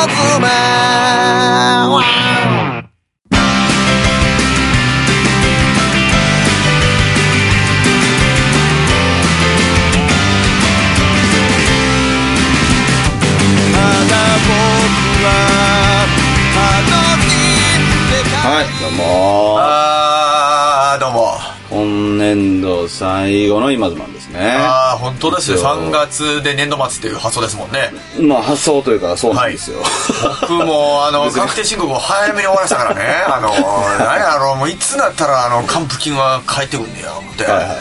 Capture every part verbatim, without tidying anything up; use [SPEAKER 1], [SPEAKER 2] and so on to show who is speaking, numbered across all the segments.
[SPEAKER 1] 妻
[SPEAKER 2] はい、どうも
[SPEAKER 3] あー、どうも。
[SPEAKER 2] 今年度最後の今妻ですね。
[SPEAKER 3] あー、本当ですよ。さんがつで年度末っていう発想ですもんね。
[SPEAKER 2] まあ発想というかそうなんですよ、
[SPEAKER 3] はい、僕もあの確定申告を早めに終わらせたからね。あの何やろう、もういつなったらあの還付金は返ってくんねや思って、はいはいはい、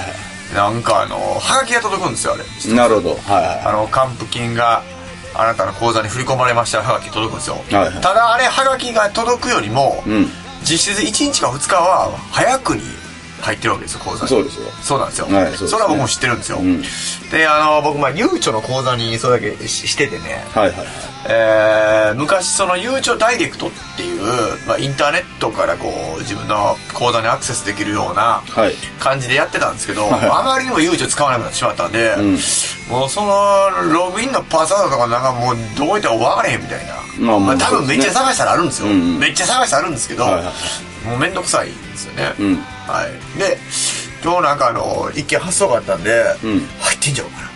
[SPEAKER 3] なんかあのハガキが届くんですよ、あれ。
[SPEAKER 2] なるほど、はいはい、
[SPEAKER 3] あの還付金があなたの口座に振り込まれましたハガキ届くんですよ、はいはい、ただあれハガキが届くよりも、うん、実質いちにちかふつかは早くに入ってるわけですよ、口座に。
[SPEAKER 2] そうですよ。
[SPEAKER 3] そうなんですよ、はい、そうですね、それは僕も知ってるんですよ、うん、であの僕まあゆうちょの口座にそれだけ し, しててね、はいはいはい、えー、昔そのゆうちょダイレクトっていう、まあ、インターネットからこう自分の口座にアクセスできるような感じでやってたんですけど、はい、あまりにもゆうちょ使わなくなってしまったんで、うん、もうそのログインのパスワードとかなんかもうどこ行ったか分からへんみたいな、まあまあまあ、多分めっちゃ探したらあるんですよ、うんうん、めっちゃ探したらあるんですけど、はいはい、もうめんどくさいんですよね、うん、はい、で今日なんかあの一見発想があったんで、うん、入ってんじゃんかなって、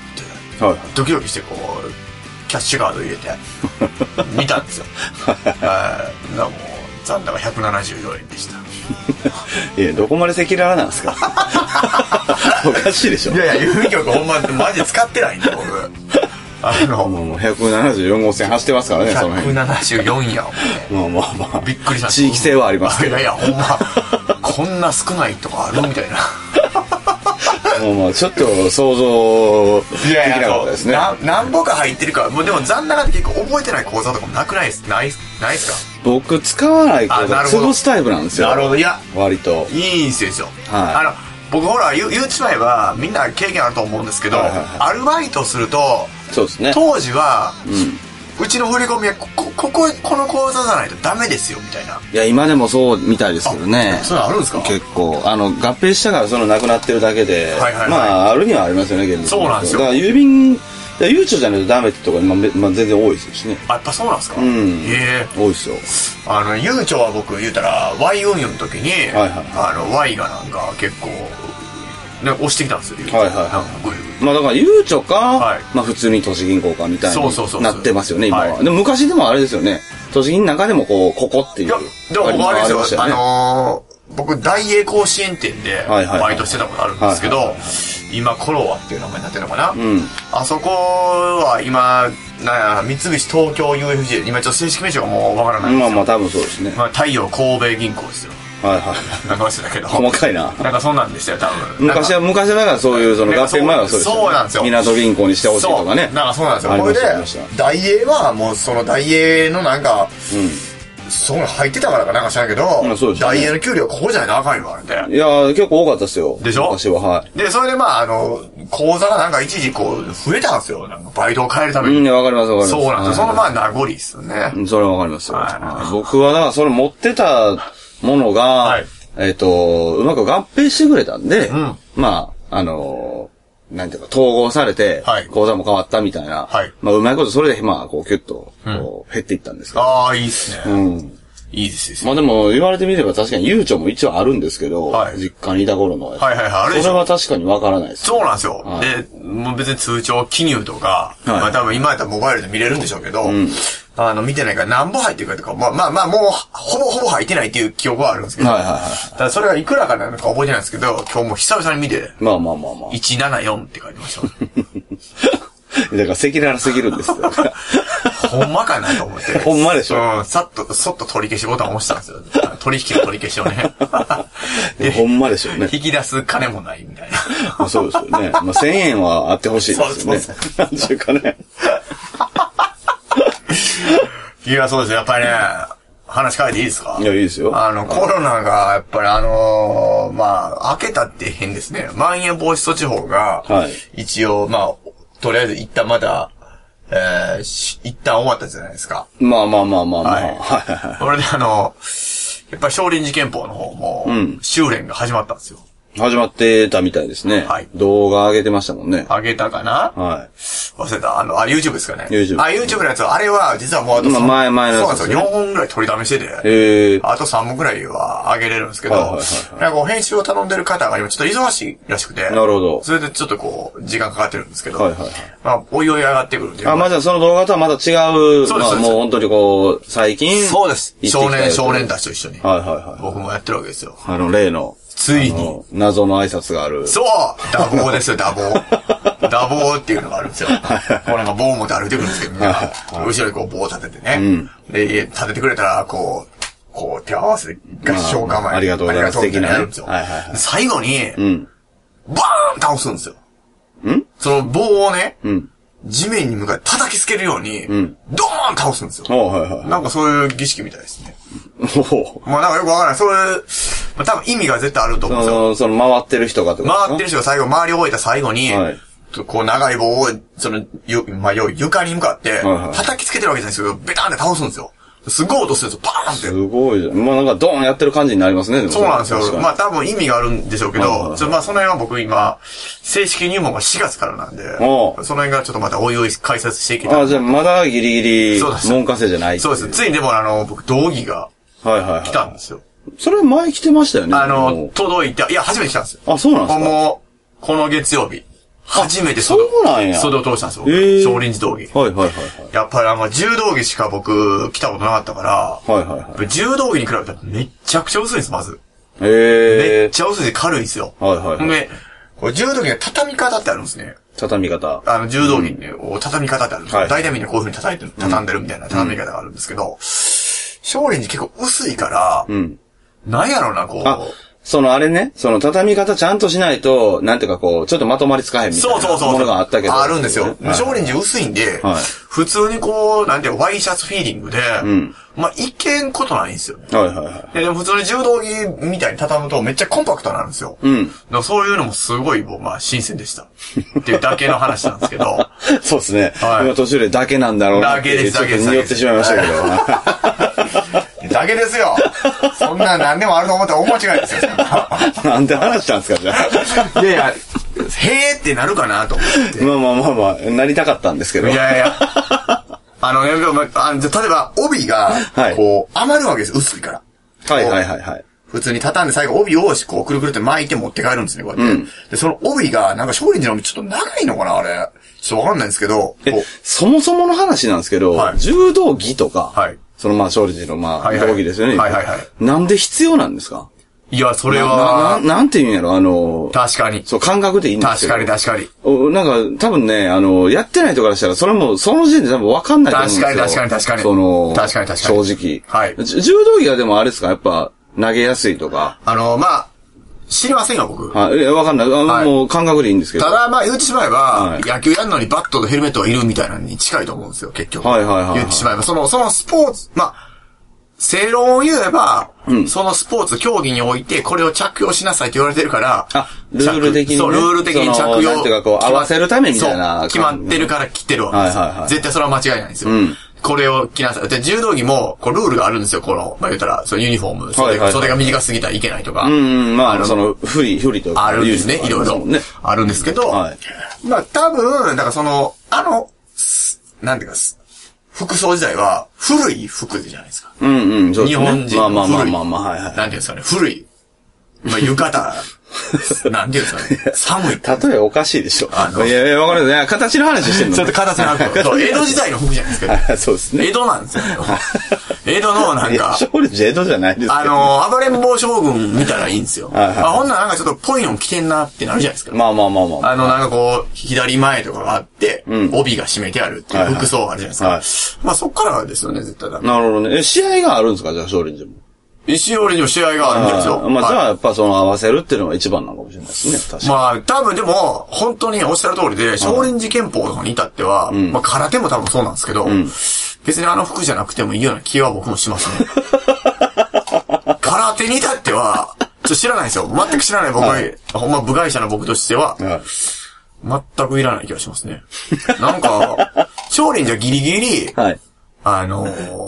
[SPEAKER 3] はい、ドキドキしてこうキャッシュカード入れて見たんですよはい、もう残高ひゃくななじゅうよえんでした
[SPEAKER 2] いやどこまで赤裸々なんですかおかしいでしょ。
[SPEAKER 3] いやいや郵便局ほんまマジ使ってないんだ僕あの
[SPEAKER 2] もうひゃくななじゅうよんごうせん走ってますからね、その辺
[SPEAKER 3] ひゃくななじゅうよんや
[SPEAKER 2] もんねまあまあまあ
[SPEAKER 3] びっくりした。
[SPEAKER 2] 地域性はありますけど、
[SPEAKER 3] いやいやほんまこんな少ないとかあるみたいな
[SPEAKER 2] もうまあちょっと想像できなかったですね。
[SPEAKER 3] な何本か入ってるからもうでも残高って結構覚えてない口座とかもなくないですないないですか。
[SPEAKER 2] 僕使わない口座潰すタイプなんですよ。
[SPEAKER 3] なるほど。いや
[SPEAKER 2] 割と
[SPEAKER 3] いいんですよ、はい、あの僕ほら言うちまえばみんな経験あると思うんですけど、はいはいはい、アルバイトすると
[SPEAKER 2] そうですね、
[SPEAKER 3] 当時は、うん、うちの振り込みはこここここの口座じゃないとダメですよみたいな。
[SPEAKER 2] いや今でもそうみたいですけどね。
[SPEAKER 3] それあるんですか。
[SPEAKER 2] 結構あの合併したからそのなくなってるだけで、はいはいはい、まああるにはありますよね現実。
[SPEAKER 3] そうなんですよ。
[SPEAKER 2] だから郵便ゆうちょじゃないとダメってところまあ、まあ、全然多いですしね。
[SPEAKER 3] あやっぱそうなんですか。
[SPEAKER 2] うん、へえ多いですよ。
[SPEAKER 3] あのゆうちょは僕言うたら Y 運輸の時に、はいはい、あの Y がなんか結構ね、押してきたんですよ。はいはいはい。
[SPEAKER 2] まあだからゆうちょか、はい、まあ普通に都市銀行かみたいになってますよね今は、はい。でも昔でもあれですよね。都市銀の中でもこうここっていう。いや
[SPEAKER 3] でも僕あれですよ。あのー、僕大英甲子園店でバイトしてたことあるんですけど、今コロワっていう名前になってるのかな。うん、あそこは今なんや三菱東京 ユーエフジェー 今ちょっと正式名称がもうわからないんですよ。
[SPEAKER 2] まあまあ多分そうですね。
[SPEAKER 3] まあ太陽神戸銀行ですよ。はいはい。なんか忘れたけど。
[SPEAKER 2] 細かいな。
[SPEAKER 3] なんかそんなんでしたよ、多分。
[SPEAKER 2] 昔は、昔はだからそういう、その合併前はそうですよ、ね。
[SPEAKER 3] そうなんですよ。
[SPEAKER 2] 港銀行にしてほしいとかね。
[SPEAKER 3] なんかそうなんですよ。これで、大英はもうその大英のなんか、うん、そういうの入ってたからかなんか知らんけど、うんそうですね、大英の給料ここじゃないとあかんよ、あれで。
[SPEAKER 2] いやー、結構多かったですよ。
[SPEAKER 3] でしょ
[SPEAKER 2] 昔は、はい。
[SPEAKER 3] で、それでまあ、あの、口座がなんか一時こう、増えたんですよ。なんかバイトを変えるために。
[SPEAKER 2] うん、わかりますわかります。
[SPEAKER 3] そうなんですよ。そのまあ、名残ですよね。
[SPEAKER 2] それはわかりますよ。はい、僕はだからそれ持ってたものが、はいえっ、ー、と、うまく合併してくれたんで、うん、まあ、あのー、なんていうか、統合されて、はい、口座も変わったみたいな、はい、まあ、うまいことそれで、まあ、こう、キュッと、こう、減っていったんですけど。
[SPEAKER 3] ああ、いいっすね。うん。いいですよ。
[SPEAKER 2] まあでも、言われてみれば確かに、ゆうちょも一応あるんですけど、はい、実家にいた頃の。はい
[SPEAKER 3] はいはい、あれでしょ。
[SPEAKER 2] それは確かにわからないです。
[SPEAKER 3] そうなんですよ。はい、で、もう別に通帳記入とか、はい、まあ多分今やったらモバイルで見れるんでしょうけど、うん、あの、見てないから何本入ってるかとか、まあまあまあ、もう、ほぼほぼ入ってないっていう記憶はあるんですけど、はいはいはい。ただそれがいくらかなのか覚えてないんですけど、今日も久々に見て、
[SPEAKER 2] まあまあまあまあ。
[SPEAKER 3] いちななよんって書いてました。
[SPEAKER 2] だから赤裸々すぎるんですよ。
[SPEAKER 3] ほんまかなと思って。
[SPEAKER 2] ほんまでしょ。
[SPEAKER 3] うん、さっと、そっと取り消しボタンを押したんですよ。取引の取り消しをね。
[SPEAKER 2] でほんまでしょうね。
[SPEAKER 3] 引き出す金もないみたい
[SPEAKER 2] な。そうですよね。まあ、せんえんはあってほしいですよね。そうそうそう。なんちゅうかね。
[SPEAKER 3] いや、そうですよ。やっぱりね、話変えていいですか？
[SPEAKER 2] いや、いいですよ。
[SPEAKER 3] あの、コロナが、やっぱりあのー、まあ、明けたって変ですね。まん延防止措置法が、はい、一応、まあ、とりあえず一旦まだ、えー、一旦終わったじゃないですか。
[SPEAKER 2] まあまあまあまあまあ。はい。
[SPEAKER 3] はい。それであの、やっぱり少林寺拳法の方も、うん、修練が始まったんですよ。
[SPEAKER 2] 始まってたみたいですね。はい。動画上げてましたもんね。
[SPEAKER 3] 上げたかな？
[SPEAKER 2] はい。
[SPEAKER 3] 忘れた。あの、あ、YouTube ですかね。
[SPEAKER 2] YouTube。
[SPEAKER 3] あ、YouTube のやつは、あれは、実はもうあと、
[SPEAKER 2] まあ、前、前の
[SPEAKER 3] やつ、ね。そうなんですよ。よんほんぐらい取りだめしてて。
[SPEAKER 2] へ
[SPEAKER 3] あとさんぼんぐらいは上げれるんですけど、はいはいはいはい、なんかこう編集を頼んでる方が今ちょっと忙しいらしくて。
[SPEAKER 2] なるほど。
[SPEAKER 3] それでちょっとこう、時間かかってるんですけど。
[SPEAKER 2] はいはいはい。
[SPEAKER 3] まあ、おいおい上がってくるんで。
[SPEAKER 2] あ、まあじゃあその動画とはまた違う。そうです。まあもう本当にこう、最近。
[SPEAKER 3] そうです。少年、少年たちと一緒に。
[SPEAKER 2] はいはいはい。
[SPEAKER 3] 僕もやってるわけですよ。
[SPEAKER 2] あの、例の。
[SPEAKER 3] ついに。
[SPEAKER 2] 謎の挨拶がある。
[SPEAKER 3] そうダボーですよ、ダボー。ダボーっていうのがあるんですよ。こうなんか棒を持って歩いてくるんですけどね。後ろにこう棒を立ててね。うん、で、立ててくれたら、こう、こう手を合わせて合唱構え、
[SPEAKER 2] まあ。ありがとうございます。的な
[SPEAKER 3] やるんですよ。はいはいはい、最後に、うん、バーン倒すんですよ。
[SPEAKER 2] ん
[SPEAKER 3] その棒をね、
[SPEAKER 2] うん、
[SPEAKER 3] 地面に向かって叩きつけるように、うん、ドーン倒すんですよ。
[SPEAKER 2] はいはい、
[SPEAKER 3] なんかそういう儀式みたいですね。まあなんかよくわからない。そういう、まあ、多分意味が絶対あると思うんですよ。
[SPEAKER 2] その、その回ってる人がと
[SPEAKER 3] か。回ってる人が最後、回り終えた最後に、はい、こう長い棒を、その、ゆ、まあ、床に向かって、叩きつけてるわけじゃないですけど、ベターンって倒すんですよ。すごい音するんですよ、バーンって。
[SPEAKER 2] すごいじゃん。まあなんかドーンやってる感じになりますね。
[SPEAKER 3] そうなんですよ。まあ多分意味があるんでしょうけど、はいはいはい、まあその辺は僕今、正式入門がしがつからなんで、その辺がちょっとまたおいおい解説していきたい。
[SPEAKER 2] あ、じゃあまだギリギリ、門下生じゃない。
[SPEAKER 3] そうです。ついにでもあの、僕、道着が、はいはいはい。来たんですよ。
[SPEAKER 2] それ前来てましたよね。
[SPEAKER 3] あの、届いて、いや、初めて来たんですよ。
[SPEAKER 2] あ、そうなんですか。
[SPEAKER 3] もう、この月曜日。初めて
[SPEAKER 2] 袖、そうなんや。
[SPEAKER 3] 袖を通したんですよ。えー、少林寺道着。
[SPEAKER 2] はいはいはい、はい。
[SPEAKER 3] やっぱりあの、柔道着しか僕、来たことなかったから、
[SPEAKER 2] はいはいはい。
[SPEAKER 3] 柔道着に比べたらめっちゃくちゃ薄いんです、まず。
[SPEAKER 2] へえ。
[SPEAKER 3] めっちゃ薄いで軽いんですよ。
[SPEAKER 2] はいはいはい。
[SPEAKER 3] で、これ柔道着が畳み方ってあるんですね。
[SPEAKER 2] 畳み方。
[SPEAKER 3] あの、柔道着ね、うん、畳み方ってあるんですよ。はい、大体みんなこういう風に叩いてる、畳んでるみたいな畳み方があるんですけど、うん、少林寺結構薄いから、うん、なんやろな、こう。
[SPEAKER 2] あそのあれね、その畳み方ちゃんとしないと、なんていうかこう、ちょっとまとまりつかへんみたいなものがあったけど。
[SPEAKER 3] あるんですよ。はい、少林寺薄いんで、はい、普通にこう、なんていうか、ワイシャツフィーリングで、うん、まあ、いけんことないんですよね。
[SPEAKER 2] はいはいはい。
[SPEAKER 3] でも普通に柔道着みたいに畳むとめっちゃコンパクトになるんですよ。うん。だからそういうのもすごい、まあ、新鮮でした。っていうだけの話なんですけど。
[SPEAKER 2] そうですね。はい、今途中でだけなんだろうな。
[SPEAKER 3] だけです、だけです。
[SPEAKER 2] 匂ってしまいましたけど。
[SPEAKER 3] だけですよ。そんな何でもあると思ったら大間違いですよ。
[SPEAKER 2] なんで話したんですか、じゃ
[SPEAKER 3] あ。いやいや、へーってなるかなと思って。
[SPEAKER 2] まあまあまあまあ、なりたかったんですけど。
[SPEAKER 3] いやいや。あのね、あの例えば帯が、こう、余るわけです、薄いから。
[SPEAKER 2] はいはいはいはい。
[SPEAKER 3] 普通に畳んで最後帯をこうくるくるって巻いて持って帰るんですね、こうやって。うん、で、その帯が、なんか少林寺の帯ちょっと長いのかな、あれ。ちょっとわかんないんですけど。
[SPEAKER 2] え、そもそもの話なんですけど、はい、柔道着とか、はい、そのまあ少林寺のまあ、はいはい、道着ですよね。
[SPEAKER 3] はいはいはい。
[SPEAKER 2] なんで必要なんですか？
[SPEAKER 3] いや、それは。
[SPEAKER 2] な、な、なんて言うんやろ、あの、
[SPEAKER 3] 確かに。
[SPEAKER 2] そう、感覚でいいんです
[SPEAKER 3] よ。確かに確かに。
[SPEAKER 2] なんか、多分ね、あの、やってない人からしたら、それも、その時点で多分分かんないと思うんですよ。
[SPEAKER 3] 確かに確かに確かに。
[SPEAKER 2] その、
[SPEAKER 3] 確かに確かに。
[SPEAKER 2] 正直。
[SPEAKER 3] はい。
[SPEAKER 2] 柔道着はでもあれですか、やっぱ、投げやすいとか。
[SPEAKER 3] あの、まあ、知りませんよ、僕。
[SPEAKER 2] はい。わかんない。あの、はい、もう感覚でいいんですけど。
[SPEAKER 3] ただ、まあ、言ってしまえば、はい、野球やるのにバットとヘルメットがいるみたいなのに近いと思うんですよ、結局。
[SPEAKER 2] はいはいはい、はい。
[SPEAKER 3] 言ってしまえば、その、そのスポーツ、まあ、正論を言えば、うん、そのスポーツ、競技において、これを着用しなさいって言われてるから、
[SPEAKER 2] あ、ルール的に、ね。
[SPEAKER 3] そう、ルール的に着用。
[SPEAKER 2] なんていうかこう、合わせるためみたいな。
[SPEAKER 3] 決まってるから着てるわけですよ。はいはいはい。絶対それは間違いないんですよ。うん。これを着なさい。で、柔道着も、こう、ルールがあるんですよ、この、まあ、言ったら、そのユニフォーム。袖、はいはいはい、袖が短すぎたらいけないとか。
[SPEAKER 2] うん、うん、まあ、あの、その、不利、不利とか。
[SPEAKER 3] あるんですね、いろいろ。ね。あるんですけど、はい。まあ、多分、だからその、あの、なんていうか、服装自体は、古い服じゃないですか。
[SPEAKER 2] うんうん、そうですね。
[SPEAKER 3] 日本人の古い。
[SPEAKER 2] まあまあまあまあ、はいはい。
[SPEAKER 3] なんていうんですかね、古い。まあ、浴衣。なんていうんですかね。寒い。
[SPEAKER 2] 例えおかしいでしょ。あの、いやいや、わかるね。形の話してるの。
[SPEAKER 3] ちょっと形の話。そう、江戸時代の服じゃないですか。
[SPEAKER 2] そうですね。
[SPEAKER 3] 江戸なんですよ。江戸のなんか。
[SPEAKER 2] 少林寺江戸じゃないですか。
[SPEAKER 3] あの、暴れん坊将軍見たらいいんですよ。はいはい、あ、ほんならなんかちょっとぽいの着てんなってなるじゃないですか。
[SPEAKER 2] まあまあまあまあ。
[SPEAKER 3] あの、なんかこう、左前とかがあって、うん、帯が締めてあるっていう服装があるじゃないですか。はいはい、まあそっからですよね、絶対だ。
[SPEAKER 2] なるほどね。え、試合があるんですか、じゃあ少林寺も。
[SPEAKER 3] 石折にも試合があるんですよ。
[SPEAKER 2] まあ、じゃあやっぱその合わせるっていうのが一番なのかもしれないですね。確かに。
[SPEAKER 3] まあ、多分でも、本当におっしゃる通りで、少林寺拳法とかに至っては、うん、まあ空手も多分そうなんですけど、うん、別にあの服じゃなくてもいいような気は僕もしますね。空手に至っては、ちょっと知らないですよ。全く知らない僕、はい、ほんま部外者の僕としては、はい、全くいらない気がしますね。なんか、少林寺はギリギリ、はい、あのー、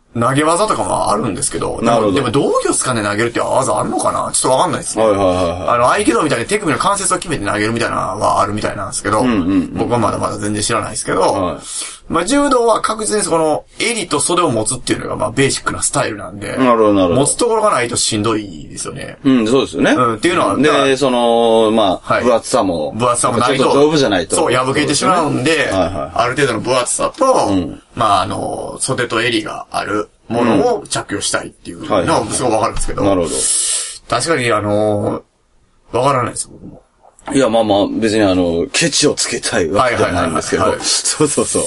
[SPEAKER 3] 投げ技とかもあるんですけど、なるほど。でも、どういうスカンで投げるって技あるのかなちょっとわかんないですね。はいはいはい、はい。あの、合気道みたいに手首の関節を決めて投げるみたいなのはあるみたいなんですけど、うんうんうん、僕はまだまだ全然知らないですけど、はい、まあ、柔道は確実にその、襟と袖を持つっていうのが、まあ、ベーシックなスタイルなんで、なるほどなるほど。持つところがないとしんどいですよね。
[SPEAKER 2] うん、そうですよね。うん、
[SPEAKER 3] っていうのは、
[SPEAKER 2] で、その、まあ、はい、分厚さも、
[SPEAKER 3] 分厚さもないと、
[SPEAKER 2] ちょっと丈夫じゃないと。
[SPEAKER 3] そう、破けてしまうんで、はいはい、ある程度の分厚さと、うん、まあ、あの、袖と襟があるものを着用したいっていうのはすごいわかるんですけど、なるほど。確かに、あの、わからないですよ、僕も。
[SPEAKER 2] いや、まあまあ、別にあの、ケチをつけたいわけじゃないんですけど、そうそうそう。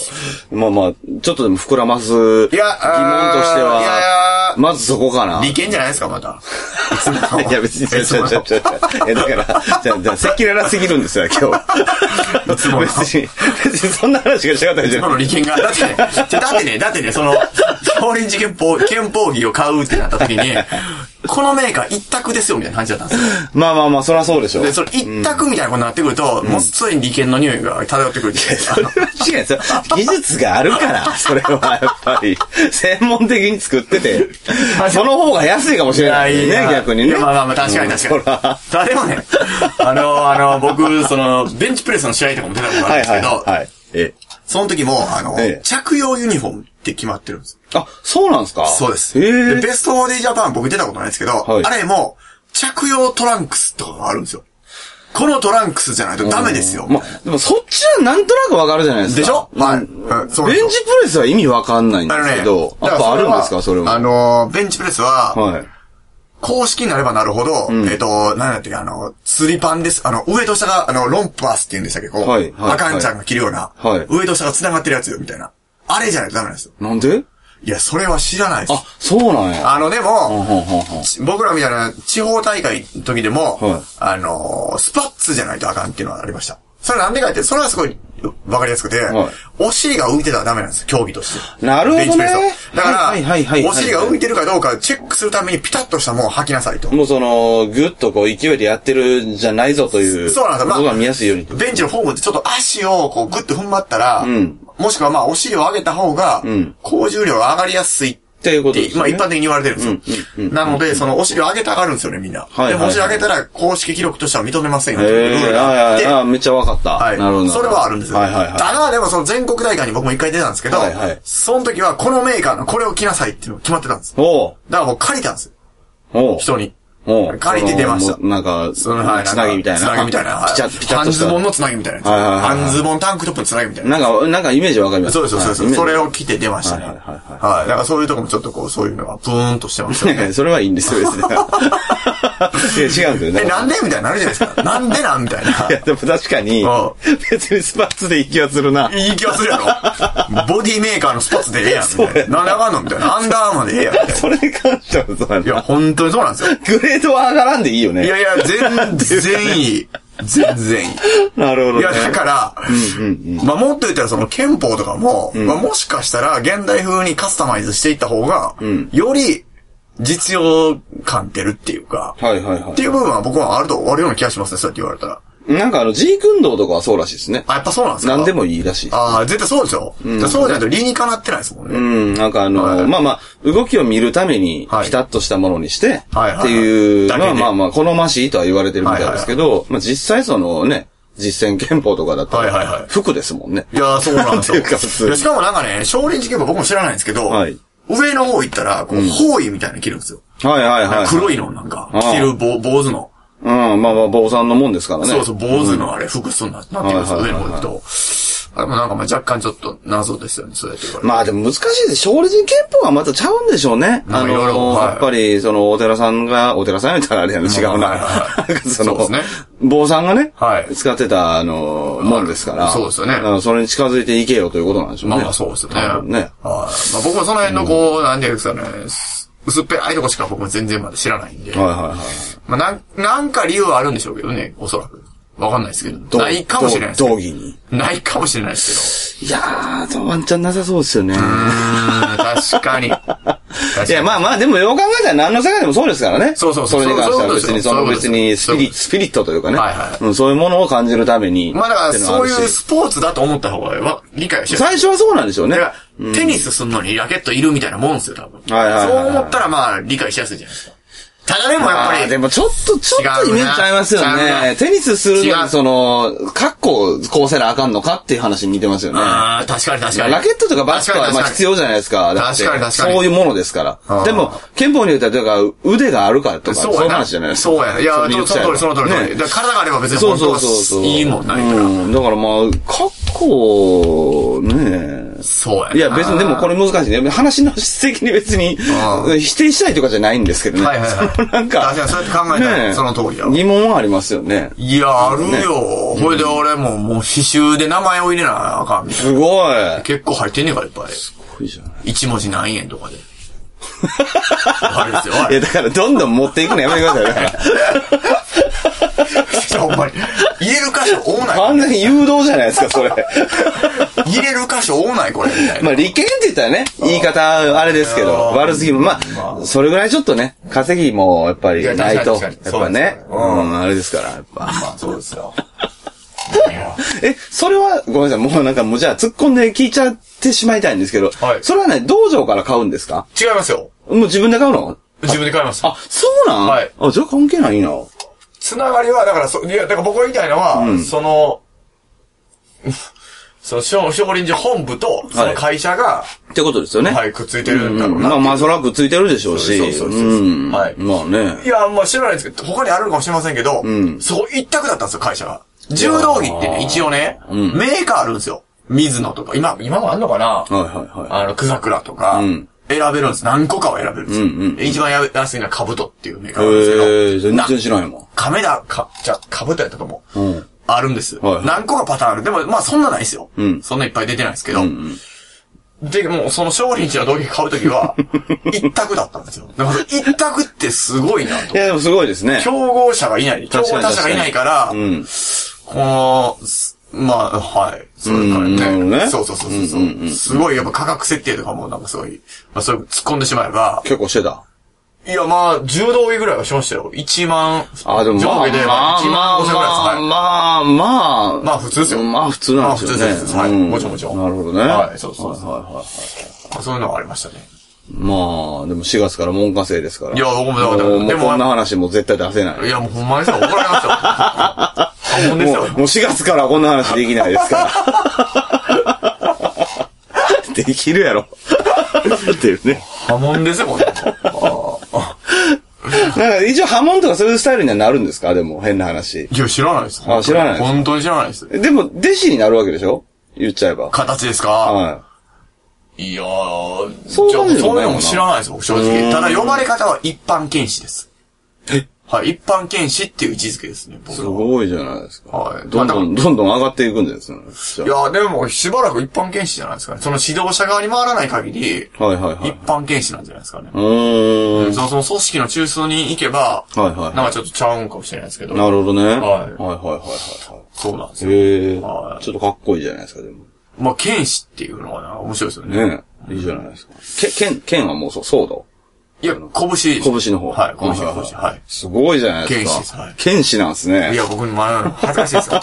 [SPEAKER 2] まあまあ、ちょっとでも膨らます疑問としては、いやいやまずそこかな。
[SPEAKER 3] 利権じゃないですか、また。
[SPEAKER 2] いや、別に、ちょ、ちょ、ちょ、ちょ、え、だから、じゃあ、じゃあ、赤裸々すぎるんですよ、今日。いつもの。別に、別にそんな話がしたかったじゃん。
[SPEAKER 3] いつもの利権が、だってね、だってね、だってね、その、少林寺拳法、拳法着を買うってなった時に、このメーカー一択ですよ、みたいな感じだったんですよ。
[SPEAKER 2] まあまあまあ、そりゃそうでしょ。
[SPEAKER 3] で、それ一択みたいなことになってくると、うん、もうすでに利権の匂いが漂ってくる。いや、
[SPEAKER 2] それは違うんですよ。技術があるから、それはやっぱり、専門的に作ってて、その方が安いかもしれないね、逆にね。
[SPEAKER 3] まあまあまあ、確かに確かに。ただでもね、あの、あの、僕、その、ベンチプレスの試合とかも出たことあるんですけど、はいはいはい、えその時も、あの、ええ、着用ユニフォームって決まってるんです。
[SPEAKER 2] あ、そうなんですか？
[SPEAKER 3] そうです。でベストフォーディージャパン僕出たことないですけど、はい、あれも、着用トランクスとかがあるんですよ。このトランクスじゃないとダメですよ。
[SPEAKER 2] まあ、でもそっちはなんとなくわかるじゃないですか。
[SPEAKER 3] でしょ？はい。
[SPEAKER 2] うん、そうベンチプレスは意味わかんないんですけど、あのね、やっぱあるんですかそれも。
[SPEAKER 3] あの、ベンチプレスは、はい。公式になればなるほど、うん、えっ、ー、と、何だっけ、あの、釣りパンです。あの、上と下が、あの、ロンパースって言うんでしたっけ、こう、はい、はい、赤んちゃんが着るような、はい、上と下が繋がってるやつよ、みたいな。あれじゃないとダメなんですよ。
[SPEAKER 2] なんで？
[SPEAKER 3] いや、それは知らないです。
[SPEAKER 2] あ、そうなんや。
[SPEAKER 3] あの、でも、僕らみたいな地方大会の時でも、はい、あの、スパッツじゃないとあかんっていうのはありました。それなんでかって、それはすごいわかりやすくて、はい、お尻が浮いてたらダメなんですよ、競技として。
[SPEAKER 2] なるほどね。
[SPEAKER 3] だから、はいはいはいはい、お尻が浮いてるかどうかチェックするためにピタッとしたものを履きなさいと。
[SPEAKER 2] もうその、ぐっとこう勢いでやってるんじゃないぞという。
[SPEAKER 3] そうなんですよ。まあ、
[SPEAKER 2] 僕が見やすいように。
[SPEAKER 3] ベンチのフォームってちょっと足をこうグッと踏ん張ったら、うん、もしくはまあお尻を上げた方が、高重量が上がりやすい。っていうことですね。まあ一般的に言われてるんですよ。うんうんうん、なので、そのお尻を上げたがるんですよね、みんな。はいはいはい、でもお尻上げたら公式記録としては認めませんよ。ルールがあって。
[SPEAKER 2] ああ、めっちゃわかった。はい。なるほど。
[SPEAKER 3] それはあるんですよ。はいはいはい。ただ、でもその全国大会に僕も一回出たんですけど、はいはい、その時はこのメーカーのこれを着なさいっていうのが決まってたんです。おだからもう借りたんですよ。人に。借りて出ました。
[SPEAKER 2] なんか、その、はい、つなぎみたいな。
[SPEAKER 3] つなぎみたいな。ピチャ、ピチャ半ズボンのつなぎみたいな。はいはいはい。半ズボンタンクトップのつなぎみたいな。
[SPEAKER 2] なんか、なんかイメージわかります。
[SPEAKER 3] そうですそうです。それを着て出ましたね。はいはいはい。はい。だからそういうとこもちょっとこう、そういうのがブーンとしてましたね。
[SPEAKER 2] それはいいんですよ、別に。いや、違うんですよね。
[SPEAKER 3] え、なんでみたいになるじゃないですか。なんでなんみたいな。い
[SPEAKER 2] や、でも確かに、別にスパッツでいい気はするな。
[SPEAKER 3] いい気はするやろ。ボディメーカーのスパッツでええやん。そうや。なんであかんのみたいな。アンダーアーマーでええやん。
[SPEAKER 2] それに関してはそうなんだ。
[SPEAKER 3] いや、本当にそうなんですよ。
[SPEAKER 2] グレードは上がらんでいいよね。
[SPEAKER 3] いやいや、全然いい。全然いい。
[SPEAKER 2] なるほど、ね。
[SPEAKER 3] いや、だから、うんうんうん、まあ、もっと言ったらその憲法とかも、うん、まあ、もしかしたら現代風にカスタマイズしていった方が、うん、より実用感出るっていうか、はいはいはい。っていう部分は僕はあると終わるような気がしますね、そうやって言われたら。
[SPEAKER 2] なんかあの、ジーク運動とかはそうらしいですね。
[SPEAKER 3] あ、やっぱそうなんですか？
[SPEAKER 2] 何でもいいらしい。
[SPEAKER 3] ああ、絶対そうでしょ、うん、そうじゃないと理にかなってないですもんね。
[SPEAKER 2] うん、なんかあの、はい、まあまあ、動きを見るために、ピタッとしたものにして、はい、っていうのはまあまあ、好ましいとは言われてるみたいですけど、はいはいはい、まあ実際そのね、実践憲法とかだったら、服ですもんね。
[SPEAKER 3] いや、そうなんですよ。しかもなんかね、少林寺拳法僕も知らないんですけど、はい、上の方行ったら、こう、包囲みたいなの着るんですよ。はいはいはい。黒いのなんか、着る坊主の。
[SPEAKER 2] うん、まあまあ、坊さんのもんですからね。
[SPEAKER 3] そうそう、坊主のあれ、複数になってるんですよ、上の方行くと。あれもなんかまあ若干ちょっと謎ですよね、そうやって言われて。
[SPEAKER 2] まあでも難しいです。少林寺拳法はまたちゃうんでしょうね。あの、やっぱり、その、お寺さんが、お寺さんみたいなあれやね、違うな。なんかその、坊さんがね、使ってた、あの、もんですから。
[SPEAKER 3] そうですよね。
[SPEAKER 2] それに近づいていけよということなんでしょうね。
[SPEAKER 3] まあまあそうですよね。ね。はい。まあ僕はその辺のこう、なんていうんですかね、薄っぺらいとこしか僕も全然まで知らないんで。はいはいはい。まあなん、なんか理由はあるんでしょうけどね、おそらく。わかんないですけど。ないかもしれないですけど。
[SPEAKER 2] 道義に。
[SPEAKER 3] ないかもしれないですけど。
[SPEAKER 2] いやー、ワンチャンなさそうですよね。う
[SPEAKER 3] ーん、確かに。確かに。
[SPEAKER 2] いや、まあまあ、でもよう考えたら何の世界でもそうですからね。
[SPEAKER 3] そうそうそう。
[SPEAKER 2] それに関しては別に、その別にスピリット、スピリットというかね。はいはい。うん、そういうものを感じるために。
[SPEAKER 3] まあだから、そういうスポーツだと思った方が理解しやすい。
[SPEAKER 2] 最初はそうなんでしょうね。
[SPEAKER 3] テニスすんのにラケットいるみたいなもんですよ、多分。
[SPEAKER 2] はいはい。
[SPEAKER 3] そう思ったらまあ、理解しやすいじゃないですか。ただでもやっぱり。
[SPEAKER 2] でもちょっと、ちょっとイメージちゃいますよね。テニスするのに、その、カッコこうせなあかんのかっていう話に似てますよね。
[SPEAKER 3] ああ、確かに確かに。
[SPEAKER 2] ラケットとかバットはまあ必要じゃないですか。
[SPEAKER 3] 確かに確かに。
[SPEAKER 2] そういうものですから。でも、憲法に言ったら、というか、腕があるからとか、そういう話じゃないですか。
[SPEAKER 3] そうやね。いや、その通り、その通り。体があれば別に本当はいいもんないから。
[SPEAKER 2] だからまあ、カッコ、ね
[SPEAKER 3] そうやね。
[SPEAKER 2] いや、別にでもこれ難しいね。話の質的に別に、否定したいとかじゃないんですけどね。
[SPEAKER 3] はいはいはい。なんか、確かにそうやって考えたらその通りや。
[SPEAKER 2] 疑問はありますよね。
[SPEAKER 3] いや、あるよ。これで俺ももう刺繍で名前を入れなあかんみたいな。
[SPEAKER 2] すごい。
[SPEAKER 3] 結構入ってんねんからいっぱい。
[SPEAKER 2] すごいじゃない。
[SPEAKER 3] 一文字何円とかで。あれですよ。
[SPEAKER 2] いや、だからどんどん持っていくのやめてください。だから。
[SPEAKER 3] ほんまに。入れる箇所多ない。
[SPEAKER 2] 完全に誘導じゃないですか、それ。
[SPEAKER 3] 入れる箇所多ないこれ、みたいな。
[SPEAKER 2] まあ、利権って言ったらね、言い方、あれですけど、悪すぎも、まあ、それぐらいちょっとね、稼ぎも、やっぱり、ないと、やっぱね、うん、あれですから、やっぱ。
[SPEAKER 3] まあ、そうですよ。
[SPEAKER 2] え、それは、ごめんなさい、もうなんかもうじゃあ突っ込んで聞いちゃってしまいたいんですけど、はい、それはね、道場から買うんですか？
[SPEAKER 3] 違いますよ。
[SPEAKER 2] もう自分で買うの？
[SPEAKER 3] 自分で買います。
[SPEAKER 2] あ、そうなん？はい。あ、じゃあ関係ないな。
[SPEAKER 3] つながりは、だからそ、いや、だから僕が言いたいのは、うん、その、その、少林寺本部と、その会社が、
[SPEAKER 2] はい、ってことですよね。
[SPEAKER 3] はい、くっついてるんだろうな。
[SPEAKER 2] まあまあ、そらくっついてるでしょうし。
[SPEAKER 3] そうそうそうそう。
[SPEAKER 2] うん、
[SPEAKER 3] はい。
[SPEAKER 2] まあね。
[SPEAKER 3] いや、まあ知らないですけど、他にあるのかもしれませんけど、うん、そこ一択だったんですよ、会社が。柔道着ってね、一応ね、うん、メーカーあるんですよ。水野とか、今、今もあんのかな？はいはいはい。あの、草倉とか、うん、選べるんです。何個かは選べるんですよ。うんうん、一番安いのはカブトっていうメーカーなんですけど。
[SPEAKER 2] へー、全然知らないもん。
[SPEAKER 3] 亀田、か、じゃ、カブトやったと思う。うん、あるんです、はいはい。何個かパターンある。でも、まあそんなないですよ。うん、そんないっぱい出てないですけど。うんうん、で、もうその少林寺の道着買うときは、一択だったんですよ。だから一択ってすごいなと。
[SPEAKER 2] いや、でもすごいですね。
[SPEAKER 3] 競合者がいない。競合他者がいないから、うん、この、まあ、はい。それからね。うん、ねそうそうそうそう、うんうんうん。すごい、やっぱ価格設定とかもなんかすごい、まあそれ突っ込んでしまえば。
[SPEAKER 2] 結構してた。
[SPEAKER 3] いや、まあ、柔道着ぐらいはしましたよ。いちまん。
[SPEAKER 2] あ、でもまあ、
[SPEAKER 3] 上下ではいちまんごせんぐらいです。
[SPEAKER 2] まあ、まあ、まあ。
[SPEAKER 3] まあ、普通ですよ。
[SPEAKER 2] まあ、普通なんですよね。
[SPEAKER 3] まあ、普通です。はい。もちろんもちろん。
[SPEAKER 2] なるほどね。
[SPEAKER 3] はい、そうそうそう。はいはいはい。そういうのがありましたね。
[SPEAKER 2] まあ、でもしがつから門下生ですから。
[SPEAKER 3] いや、僕もだ
[SPEAKER 2] から、もうこんな話も絶対出せない。
[SPEAKER 3] いや、もうほんまにさ、怒られましたよ。破門ですよ。
[SPEAKER 2] もうしがつからこんな話できないですから。できるやろ。っていうね。
[SPEAKER 3] 破門ですよ、これ。
[SPEAKER 2] なんか一応破門とかそういうスタイルにはなるんですか？でも変な話。
[SPEAKER 3] いや、知らないです。
[SPEAKER 2] あ、知らないです。
[SPEAKER 3] 本当に知らないです。
[SPEAKER 2] でも、弟子になるわけでしょ？言っちゃえば。
[SPEAKER 3] 形ですか？はい。いやー、
[SPEAKER 2] そういう
[SPEAKER 3] のも知らないです、僕正直。ただ呼ばれ方は一般剣士です。
[SPEAKER 2] え？
[SPEAKER 3] はい、一般剣士っていう位置づけですね、僕
[SPEAKER 2] すごいじゃないですか。
[SPEAKER 3] はい。
[SPEAKER 2] どんどん、どんどん上がっていくんですね。
[SPEAKER 3] いや、でも、しばらく一般剣士じゃないですかね。その指導者側に回らない限り、はいはいはい。一般剣士なんじゃないですかね。うーん。その、その組織の中枢に行けば、はいはい。なんかちょっとちゃうんかもしれないですけど。
[SPEAKER 2] なるほどね。はい。はいはいはいはい。
[SPEAKER 3] そうなんですよ。
[SPEAKER 2] へえ。はい。ちょっとかっこいいじゃないですか、でも。
[SPEAKER 3] まあ、剣士っていうのはな、面白いですよね。
[SPEAKER 2] ねえ。いいじゃないですか。け、剣、剣はもうそう、ソード。
[SPEAKER 3] いや、拳。
[SPEAKER 2] 拳の方。
[SPEAKER 3] はい、拳の方。はい。
[SPEAKER 2] すごいじゃないですか。剣士です。はい。剣士なんですね。
[SPEAKER 3] いや、僕に前の恥ずかしいですよ。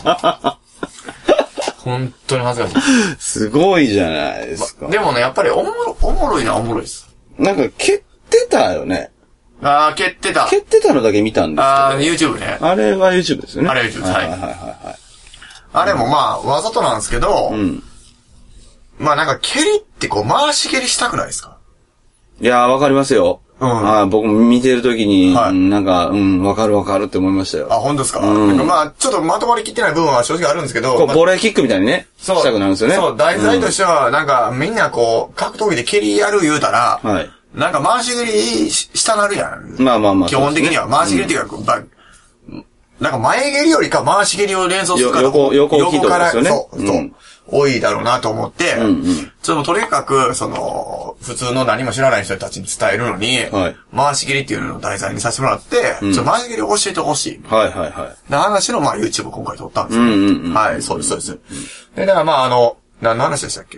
[SPEAKER 3] 本当に恥ずかしい。
[SPEAKER 2] すごいじゃないですか。
[SPEAKER 3] でもね、やっぱりおもろ、おもろいのはおもろいです。
[SPEAKER 2] なんか、蹴ってたよね。
[SPEAKER 3] ああ、蹴ってた。
[SPEAKER 2] 蹴ってたのだけ見たんですけど。
[SPEAKER 3] ああ、YouTube ね。
[SPEAKER 2] あれは YouTube ですよね。
[SPEAKER 3] あれは YouTube です。はい。
[SPEAKER 2] はいはいはい。
[SPEAKER 3] あれもまあ、わざとなんですけど、うん。まあなんか、蹴りってこう、回し蹴りしたくないですか？
[SPEAKER 2] いやー、わかりますよ。うん。あ僕も見てるときに、はい、なんか、うん、わかるわかるって思いましたよ。
[SPEAKER 3] あ、本当ですか？うん。なんかまあ、ちょっとまとまりきってない部分は正直あるんですけど。
[SPEAKER 2] こう、ボレーキックみたいにね、そうしたくなるんですよね。
[SPEAKER 3] そう、題材としては、なんか、みんなこう、格闘技で蹴りやる言うたら、はい。なんか回し蹴りしたなるやん。
[SPEAKER 2] まあまあまあ。
[SPEAKER 3] 基本的には回し蹴りっていうか、うん、なんか前蹴りよりか回し蹴りを連想するから、
[SPEAKER 2] 横、横、横から、
[SPEAKER 3] そう、そう。うん多いだろうなと思って、うんうん、ちょっととにかく、その、普通の何も知らない人たちに伝えるのに、はい、回し蹴りっていうのを題材にさせてもらって、うん、ちょっと回し蹴りを教えてほしい。
[SPEAKER 2] はいはいはい。
[SPEAKER 3] で、話の、まあ YouTube 今回撮ったんですよ、ね
[SPEAKER 2] うんうんうん。
[SPEAKER 3] はい、そうです、そうです。で、だからまああの、何の話でしたっけ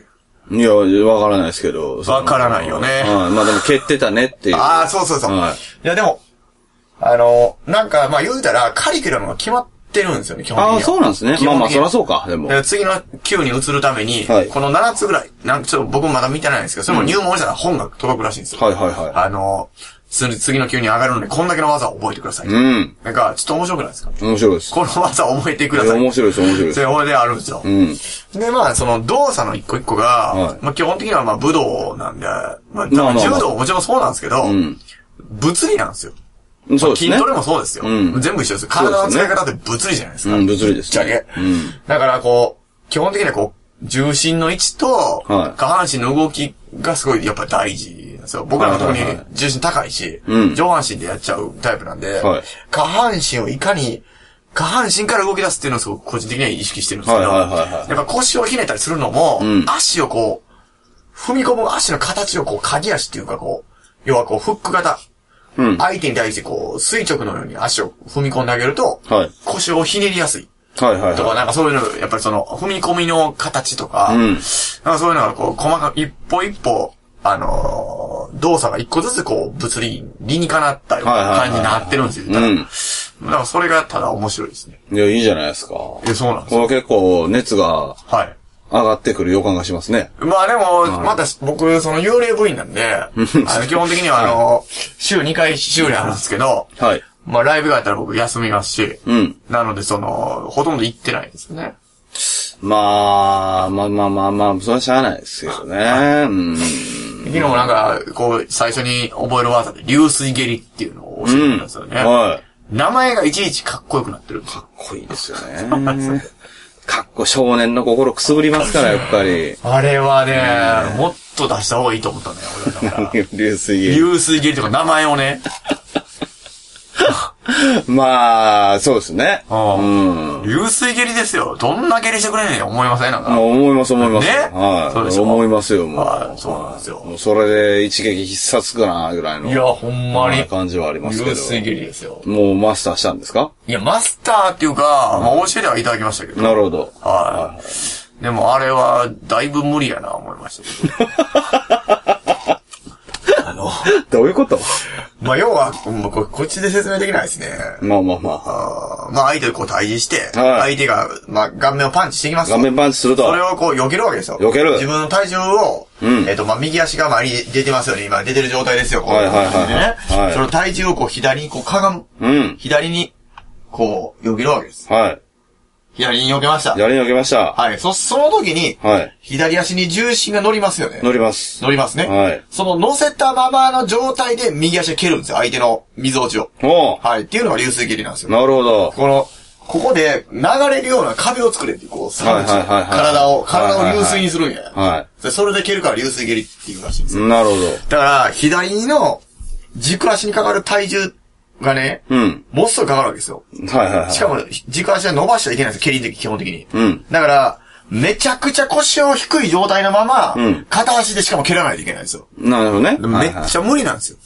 [SPEAKER 2] いや、わからないですけど。
[SPEAKER 3] わからないよね。
[SPEAKER 2] はい。まあでも蹴ってたねっていう。
[SPEAKER 3] ああ、そうそうそう。はい。いやでも、あの、なんか、まあ言うたら、カリキュラムが決まってるんですよね、基本的には。
[SPEAKER 2] ああ、そうなんですね。まあまあ、そらそうか、でも。
[SPEAKER 3] 次の級に移るために、はい、このななつぐらい、なんかちょっと僕もまだ見てないんですけど、それも入門したら本が届くらしいんですよ。
[SPEAKER 2] はいはいはい。
[SPEAKER 3] あの、次の級に上がるので、こんだけの技を覚えてください。うん。なんか、ちょっと面白くないですか？
[SPEAKER 2] 面白いです。
[SPEAKER 3] この技を覚えてください。
[SPEAKER 2] 面白いです、面白いです。
[SPEAKER 3] それ、俺であるんですよ。うん。で、まあ、その動作の一個一個が、はい、まあ基本的にはまあ武道なんで、まあ、柔道ももちろんそうなんですけど、うん、物理なんですよ。そうですね。筋トレもそうですよ。うん、全部一緒ですよ。体の使い方って物理じゃないですか。
[SPEAKER 2] うん、物理です、
[SPEAKER 3] ね。ぶっちゃけ。うん。だからこう、基本的にはこう、重心の位置と、下半身の動きがすごいやっぱり大事。僕らの特に重心高いし、はいはいはい、上半身でやっちゃうタイプなんで、はい、下半身をいかに、下半身から動き出すっていうのをすごく個人的には意識してるんですけど、はいはいはいはい、やっぱ腰をひねったりするのも、うん、足をこう、踏み込む足の形をこう、鍵足っていうかこう、要はこう、フック型。うん、相手に対してこう、垂直のように足を踏み込んであげると、はい、腰をひねりやすい。はいはいはい。とか、なんかそういうの、やっぱりその、踏み込みの形とか、うん、なんかそういうのがこう、細かく、一歩一歩、あのー、動作が一個ずつこう、物理、理にかなったような感じになってるんですよ。うん。だからそれがただ面白いですね。
[SPEAKER 2] いや、いいじゃないですか。
[SPEAKER 3] いや、そうなんですよ。
[SPEAKER 2] これ結構熱が、はい。上がってくる予感がしますね。
[SPEAKER 3] まあでも、また僕、その幽霊部員なんで、あの基本的にはあの、週にかい修練あるんですけど、はい。まあライブがあったら僕休みますし、うん。なのでその、ほとんど行ってないんですよね。
[SPEAKER 2] まあ、まあまあまあまあ、それはしゃあないですけどね。はい、うん。
[SPEAKER 3] 昨日もなんか、こう、最初に覚える技で、流水蹴りっていうのを教えてくれたんですよね。うん、はい。名前がいちいちかっこよくなってるんですよ。
[SPEAKER 2] かっこいいですよね。かっこ少年の心くすぐりますから、やっぱり。
[SPEAKER 3] あれはね、もっと出した方がいいと思ったね、俺だから。
[SPEAKER 2] 流水蹴り。
[SPEAKER 3] 流水蹴りとか名前をね。
[SPEAKER 2] まあ、そうですね。
[SPEAKER 3] うん。流水蹴りですよ。どんな蹴りしてくれんねん思いませんなんか。
[SPEAKER 2] 思います思います。
[SPEAKER 3] ね。
[SPEAKER 2] はい。そうでしょ。思いますよ、もう。
[SPEAKER 3] はい。そうなんですよ。
[SPEAKER 2] もうそれで一撃必殺かな、ぐらいの。
[SPEAKER 3] いや、ほんまに。
[SPEAKER 2] 感じはありますけど。
[SPEAKER 3] 流水蹴りですよ。
[SPEAKER 2] もうマスターしたんですか？
[SPEAKER 3] いや、マスターっていうか、まあ、教えてはいただきましたけど。
[SPEAKER 2] なるほど。
[SPEAKER 3] はい。でもあれは、だいぶ無理やな、思いましたけど。
[SPEAKER 2] あの、どういうこと？
[SPEAKER 3] まあ、要は、もうこ、こっちで説明できないですね。
[SPEAKER 2] まあまあまあ。
[SPEAKER 3] あまあ、相手でこう対峙して、はい、相手が、まあ、顔面をパンチしてきますと。
[SPEAKER 2] 顔面パンチすると。
[SPEAKER 3] それをこう、避けるわけですよ。
[SPEAKER 2] 避ける。
[SPEAKER 3] 自分の体重を、うん、えっと、まあ、右足が前に出てますよね。今、出てる状態ですよ。こう。はいはいはい、はい。ね。その体重をこう、左にこう、かがむ。うん。左に、こう、避けるわけです。はい。左に避けました。
[SPEAKER 2] 左に避けました。
[SPEAKER 3] はい。そ、その時に、はい。左足に重心が乗りますよね。
[SPEAKER 2] 乗ります。
[SPEAKER 3] 乗りますね。はい。その乗せたままの状態で右足を蹴るんですよ。相手の溝落ちを。おはい。っていうのが流水蹴りなんですよ。
[SPEAKER 2] なるほど。
[SPEAKER 3] この、ここで流れるような壁を作れって、こう、はいはいはい。体を、体を流水にするんや。はい。それで蹴るから流水蹴りっていうらしいんですよ。
[SPEAKER 2] なるほど。
[SPEAKER 3] だから、左の軸足にかかる体重、がね、うん。もっすぐかかるわけですよ。はいはいはい。しかも、軸足は伸ばしちゃいけないんですよ、蹴りの時、基本的に。うん。だから、めちゃくちゃ腰を低い状態のまま、うん。片足でしかも蹴らないといけないんですよ。
[SPEAKER 2] なるほどね。
[SPEAKER 3] めっちゃ無理なんですよ。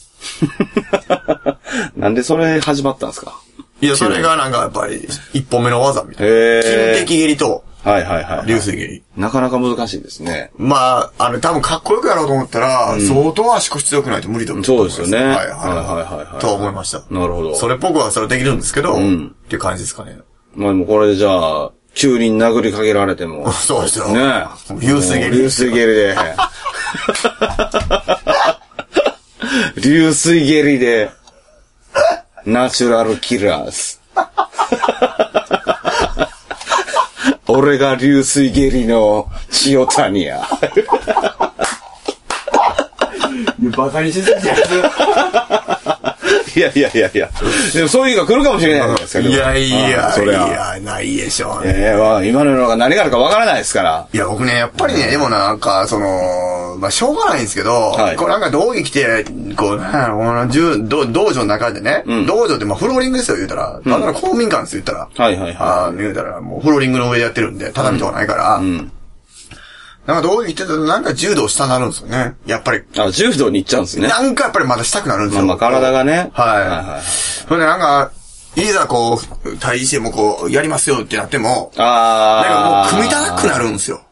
[SPEAKER 2] なんでそれ始まったんですか？
[SPEAKER 3] いや、それがなんかやっぱり、一歩目の技みたいな。へー。金的蹴りと、はいはいはい。流水蹴り。
[SPEAKER 2] なかなか難しいですね。
[SPEAKER 3] まあ、あの、多分かっこよくやろうと思ったら、うん、相当足腰強くないと無理だと思
[SPEAKER 2] そうですよね。はいはい
[SPEAKER 3] はいはい。と思いました。
[SPEAKER 2] なるほど。
[SPEAKER 3] それっぽくはそれできるんですけど、うん、っていう感じですかね。
[SPEAKER 2] まあでもこれでじゃあ、急に殴りかけられても。
[SPEAKER 3] そうですよ。
[SPEAKER 2] ね。
[SPEAKER 3] 流水蹴り。
[SPEAKER 2] 流水蹴りで。流水蹴りで、ナチュラルキラーズ。俺が流水蹴りの千代谷や。
[SPEAKER 3] バカにしすぎちゃう。
[SPEAKER 2] いやいやいやいや。でもそういうのが来るかもしれないですけど。
[SPEAKER 3] いやいや、それは。いや、ないでしょうね。
[SPEAKER 2] いやいや、今ののが何があるかわからないですから。
[SPEAKER 3] いや、僕ね、やっぱりね、でもなんか、その、まあ、しょうがないんですけど、はい、こうなんか道着着て、こう、なん道道場の中でね、うん、道場ってまあフローリングですよ、言うたら。ただの公民館ですよ、言ったら。はいはいはい。あ言うたら、もうフローリングの上でやってるんで、畳とかないから。うんうんなんか道着着てたらなんか柔道したなるんですよね。やっぱり。
[SPEAKER 2] あ、柔道に行っちゃうんですね。
[SPEAKER 3] なんかやっぱりまだしたくなるんですよ。
[SPEAKER 2] まあまあ体がね。
[SPEAKER 3] はい。はいはい。それでなんか、いざこう、対峙してもこう、やりますよってなっても、ああ。なんかもう組みたくなるんですよ。